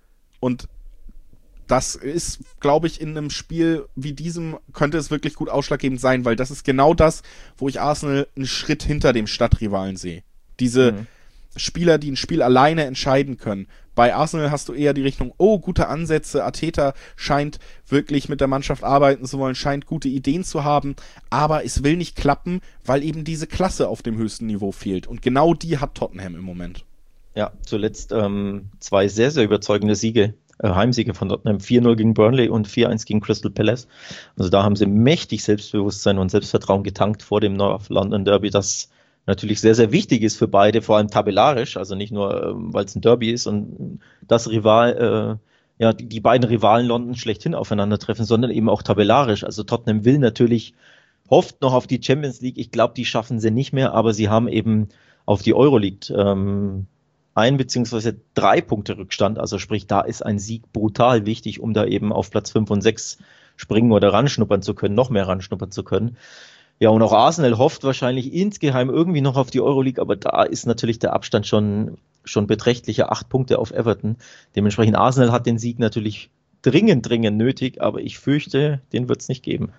und das ist, glaube ich, in einem Spiel wie diesem könnte es wirklich gut ausschlaggebend sein, weil das ist genau das, wo ich Arsenal einen Schritt hinter dem Stadtrivalen sehe. Diese Mhm. Spieler, die ein Spiel alleine entscheiden können. Bei Arsenal hast du eher die Richtung, oh, gute Ansätze, Arteta scheint wirklich mit der Mannschaft arbeiten zu wollen, scheint gute Ideen zu haben, aber es will nicht klappen, weil eben diese Klasse auf dem höchsten Niveau fehlt. Und genau die hat Tottenham im Moment. Ja, zuletzt ähm, zwei sehr, sehr überzeugende Siege, äh, Heimsiege von Tottenham, vier null gegen Burnley und vier eins gegen Crystal Palace. Also da haben sie mächtig Selbstbewusstsein und Selbstvertrauen getankt vor dem North London Derby, das natürlich sehr, sehr wichtig ist für beide, vor allem tabellarisch, also nicht nur, ähm, weil es ein Derby ist und das Rival, äh, ja, die, die beiden Rivalen London schlechthin aufeinandertreffen, sondern eben auch tabellarisch. Also Tottenham will natürlich, hofft noch auf die Champions League. Ich glaube, die schaffen sie nicht mehr, aber sie haben eben auf die Euroleague ähm, ein beziehungsweise drei Punkte Rückstand. Also sprich, da ist ein Sieg brutal wichtig, um da eben auf Platz fünf und sechs springen oder ranschnuppern zu können, noch mehr ranschnuppern zu können. Ja, und auch Arsenal hofft wahrscheinlich insgeheim irgendwie noch auf die Euroleague, aber da ist natürlich der Abstand schon, schon beträchtlicher, acht Punkte auf Everton. Dementsprechend Arsenal hat den Sieg natürlich dringend, dringend nötig, aber ich fürchte, den wird es nicht geben.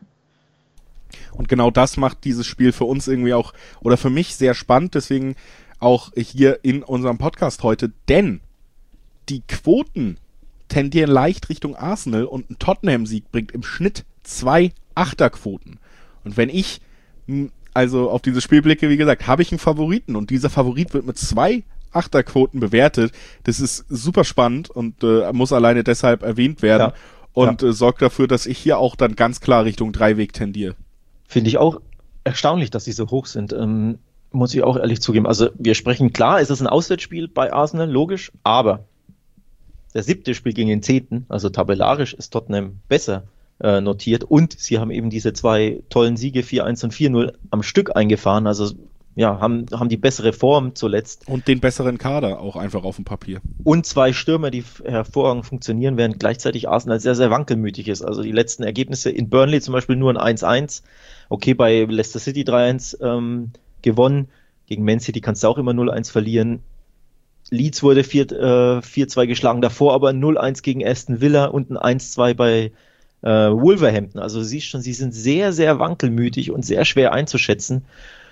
Und genau das macht dieses Spiel für uns irgendwie auch, oder für mich sehr spannend, deswegen auch hier in unserem Podcast heute, denn die Quoten tendieren leicht Richtung Arsenal und ein Tottenham-Sieg bringt im Schnitt zwei Achterquoten. Und wenn ich also auf dieses Spiel blicke, wie gesagt, habe ich einen Favoriten und dieser Favorit wird mit zwei Achterquoten bewertet. Das ist super spannend und äh, muss alleine deshalb erwähnt werden. Ja. Und ja. Äh, sorgt dafür, dass ich hier auch dann ganz klar Richtung Dreiweg tendiere. Finde ich auch erstaunlich, dass sie so hoch sind. Ähm, muss ich auch ehrlich zugeben. Also wir sprechen, klar, es ist ein Auswärtsspiel bei Arsenal, logisch, aber der siebte Spiel gegen den zehnten, also tabellarisch ist Tottenham besser äh, notiert und sie haben eben diese zwei tollen Siege vier eins und vier null am Stück eingefahren, also ja, haben, haben die bessere Form zuletzt. Und den besseren Kader auch einfach auf dem Papier. Und zwei Stürmer, die hervorragend funktionieren, während gleichzeitig Arsenal sehr, sehr wankelmütig ist. Also die letzten Ergebnisse in Burnley zum Beispiel nur ein eins eins. Okay, bei Leicester City drei eins ähm, gewonnen. Gegen Man City kannst du auch immer null eins verlieren. Leeds wurde vier zwei geschlagen, davor aber null eins gegen Aston Villa und ein eins zwei bei äh, Wolverhampton. Also du siehst schon, sie sind sehr, sehr wankelmütig und sehr schwer einzuschätzen.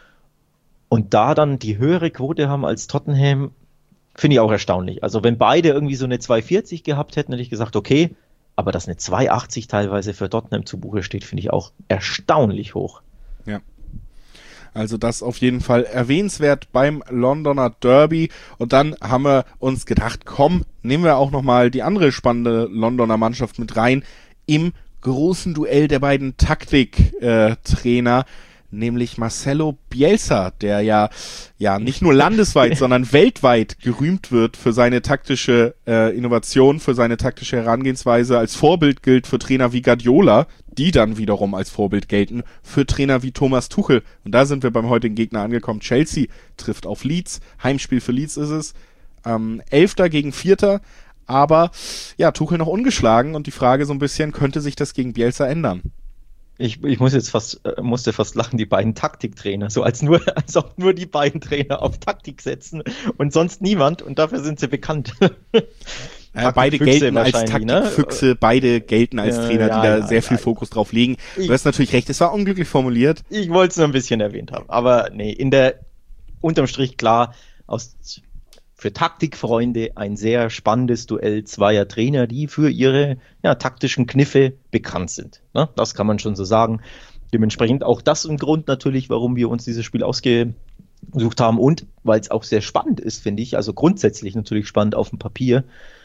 Und da dann die höhere Quote haben als Tottenham, finde ich auch erstaunlich. Also wenn beide irgendwie so eine zwei vierzig gehabt hätten, hätte ich gesagt, okay, aber dass eine zwei achtzig teilweise für Tottenham zu Buche steht, finde ich auch erstaunlich hoch. Ja. Also das auf jeden Fall erwähnenswert beim Londoner Derby. Und dann haben wir uns gedacht, komm, nehmen wir auch nochmal die andere spannende Londoner Mannschaft mit rein im großen Duell der beiden Taktiktrainer. Nämlich Marcelo Bielsa, der ja ja nicht nur landesweit, sondern weltweit gerühmt wird für seine taktische äh, Innovation, für seine taktische Herangehensweise, als Vorbild gilt für Trainer wie Guardiola, die dann wiederum als Vorbild gelten für Trainer wie Thomas Tuchel. Und da sind wir beim heutigen Gegner angekommen. Chelsea trifft auf Leeds, Heimspiel für Leeds ist es, ähm, Elfter gegen Vierter, aber ja, Tuchel noch ungeschlagen und die Frage so ein bisschen, könnte sich das gegen Bielsa ändern? Ich, ich muss jetzt fast, äh, musste fast lachen, die beiden Taktiktrainer, so als nur, als ob nur die beiden Trainer auf Taktik setzen und sonst niemand und dafür sind sie bekannt. Ja, beide gelten als Taktikfüchse, ne? Beide gelten als Trainer, ja, die da ja, sehr ja, viel ja. Fokus drauf legen. Ich, du hast natürlich recht, es war unglücklich formuliert. Ich wollte es nur ein bisschen erwähnt haben, aber nee, in der, unterm Strich klar, aus für Taktikfreunde ein sehr spannendes Duell zweier Trainer, die für ihre ja, taktischen Kniffe bekannt sind. Ne? Das kann man schon so sagen. Dementsprechend auch das ein Grund natürlich, warum wir uns dieses Spiel ausgesucht haben und weil es auch sehr spannend ist, finde ich. Also grundsätzlich natürlich spannend auf dem Papier.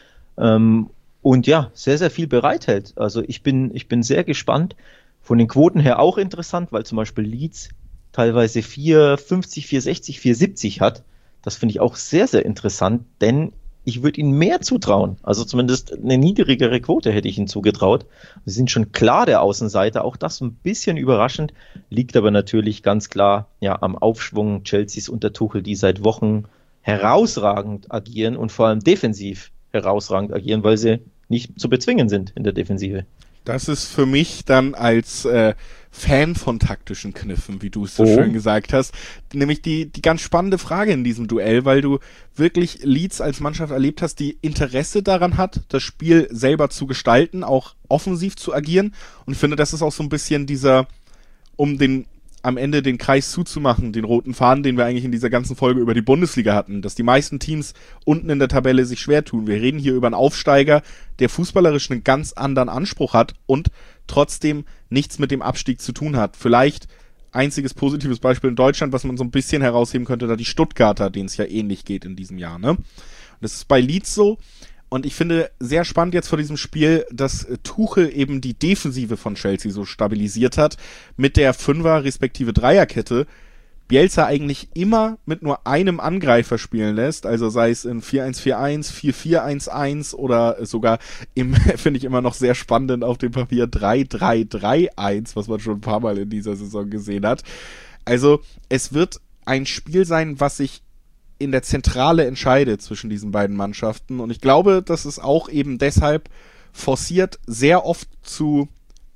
Ähm, und ja, sehr, sehr viel bereithält. Also ich bin, ich bin sehr gespannt. Von den Quoten her auch interessant, weil zum Beispiel Leeds teilweise vier fünfzig, vier sechzig, vier siebzig hat. Das finde ich auch sehr, sehr interessant, denn ich würde ihnen mehr zutrauen. Also zumindest eine niedrigere Quote hätte ich ihnen zugetraut. Sie sind schon klar der Außenseiter, auch das ein bisschen überraschend, liegt aber natürlich ganz klar ja am Aufschwung Chelseas unter Tuchel, die seit Wochen herausragend agieren und vor allem defensiv herausragend agieren, weil sie nicht zu bezwingen sind in der Defensive. Das ist für mich dann als äh, Fan von taktischen Kniffen, wie du es so oh. schön gesagt hast, nämlich die die ganz spannende Frage in diesem Duell, weil du wirklich Leeds als Mannschaft erlebt hast, die Interesse daran hat, das Spiel selber zu gestalten, auch offensiv zu agieren. Und ich finde, das ist auch so ein bisschen dieser, um den am Ende den Kreis zuzumachen, den roten Faden, den wir eigentlich in dieser ganzen Folge über die Bundesliga hatten, dass die meisten Teams unten in der Tabelle sich schwer tun. Wir reden hier über einen Aufsteiger, der fußballerisch einen ganz anderen Anspruch hat und trotzdem nichts mit dem Abstieg zu tun hat. Vielleicht einziges positives Beispiel in Deutschland, was man so ein bisschen herausheben könnte, da die Stuttgarter, denen es ja ähnlich geht in diesem Jahr, ne? Und das ist bei Leeds so. Und ich finde sehr spannend jetzt vor diesem Spiel, dass Tuchel eben die Defensive von Chelsea so stabilisiert hat mit der Fünfer- respektive Dreierkette. Bielsa eigentlich immer mit nur einem Angreifer spielen lässt, also sei es in vier eins vier eins, vier vier eins eins oder sogar im, finde ich immer noch sehr spannend auf dem Papier, drei drei drei eins, was man schon ein paar Mal in dieser Saison gesehen hat. Also es wird ein Spiel sein, was sich in der Zentrale entscheidet zwischen diesen beiden Mannschaften. Und ich glaube, dass es auch eben deshalb forciert sehr oft zu,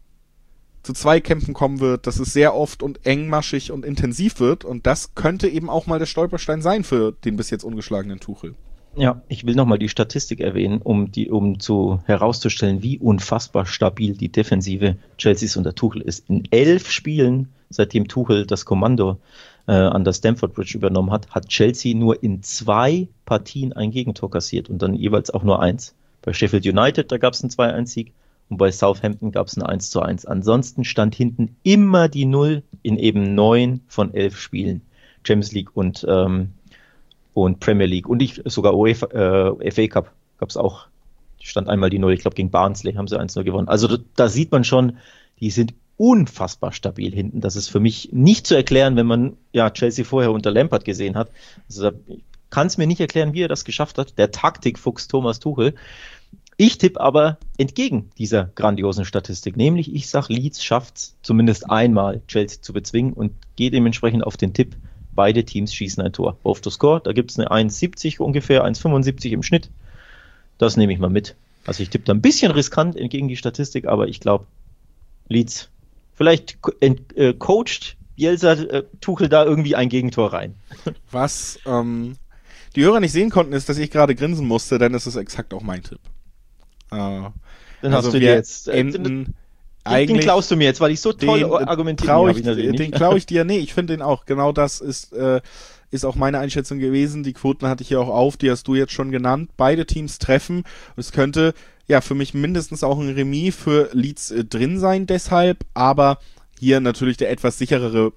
zu Zweikämpfen kommen wird, dass es sehr oft und engmaschig und intensiv wird. Und das könnte eben auch mal der Stolperstein sein für den bis jetzt ungeschlagenen Tuchel. Ja, ich will nochmal die Statistik erwähnen, um die, um zu herauszustellen, wie unfassbar stabil die Defensive Chelseas unter Tuchel ist. In elf Spielen, seitdem Tuchel das Kommando äh, an der Stamford Bridge übernommen hat, hat Chelsea nur in zwei Partien ein Gegentor kassiert und dann jeweils auch nur eins. Bei Sheffield United, da gab es einen zwei eins Sieg und bei Southampton gab es ein eins zu eins. Ansonsten stand hinten immer die Null in eben neun von elf Spielen. Champions League und, ähm, und Premier League und ich, sogar UEFA, äh, F A Cup gab es auch, stand einmal die Null, ich glaube gegen Barnsley haben sie eins null gewonnen. Also da, da sieht man schon, die sind unfassbar stabil hinten. Das ist für mich nicht zu erklären, wenn man ja Chelsea vorher unter Lampard gesehen hat. Also da kann es mir nicht erklären, wie er das geschafft hat. Der Taktikfuchs Thomas Tuchel. Ich tippe aber entgegen dieser grandiosen Statistik, nämlich ich sage, Leeds schafft es zumindest einmal, Chelsea zu bezwingen und gehe dementsprechend auf den Tipp, beide Teams schießen ein Tor. Both to score, da gibt es eine eins siebzig ungefähr, eins fünfundsiebzig im Schnitt. Das nehme ich mal mit. Also ich tippe da ein bisschen riskant entgegen die Statistik, aber ich glaube, Leeds, vielleicht äh, coacht Bielsa äh, Tuchel da irgendwie ein Gegentor rein. Was ähm, die Hörer nicht sehen konnten, ist, dass ich gerade grinsen musste, denn es ist exakt auch mein Tipp. Äh, Dann also hast du dir jetzt äh, enden den, eigentlich den klaust du mir jetzt, weil ich so toll den, argumentiere. Trau ich, ich natürlich den nicht. klaue ich dir, nee, ich finde den auch. Genau das ist, äh, ist auch meine Einschätzung gewesen. Die Quoten hatte ich hier auch auf, die hast du jetzt schon genannt. Beide Teams treffen. Es könnte ja für mich mindestens auch ein Remis für Leeds äh, drin sein deshalb, aber hier natürlich der etwas sicherere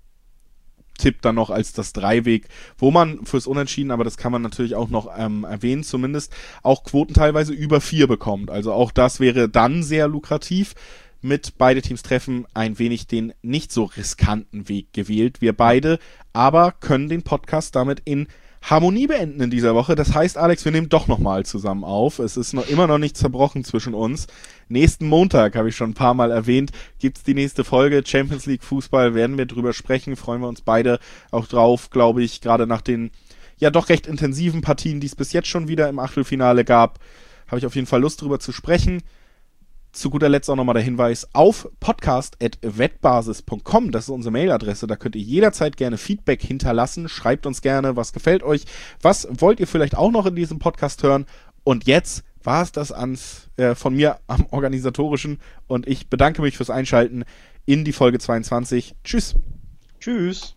Tipp dann noch als das Dreiweg, wo man fürs Unentschieden, aber das kann man natürlich auch noch ähm, erwähnen, zumindest auch Quoten teilweise über vier bekommt. Also auch das wäre dann sehr lukrativ. Mit beide Teams treffen ein wenig den nicht so riskanten Weg gewählt. Wir beide aber können den Podcast damit in Harmonie beenden in dieser Woche. Das heißt, Alex, wir nehmen doch nochmal zusammen auf. Es ist noch immer noch nicht zerbrochen zwischen uns. Nächsten Montag, habe ich schon ein paar Mal erwähnt, gibt's die nächste Folge. Champions League Fußball, werden wir drüber sprechen. Freuen wir uns beide auch drauf, glaube ich, gerade nach den ja doch recht intensiven Partien, die es bis jetzt schon wieder im Achtelfinale gab. Habe ich auf jeden Fall Lust drüber zu sprechen. Zu guter Letzt auch nochmal der Hinweis auf podcast at wettbasis punkt com. Das ist unsere Mailadresse. Da könnt ihr jederzeit gerne Feedback hinterlassen. Schreibt uns gerne, was gefällt euch. Was wollt ihr vielleicht auch noch in diesem Podcast hören? Und jetzt war es das ans, äh, von mir am Organisatorischen. Und ich bedanke mich fürs Einschalten in die Folge zweiundzwanzig. Tschüss. Tschüss.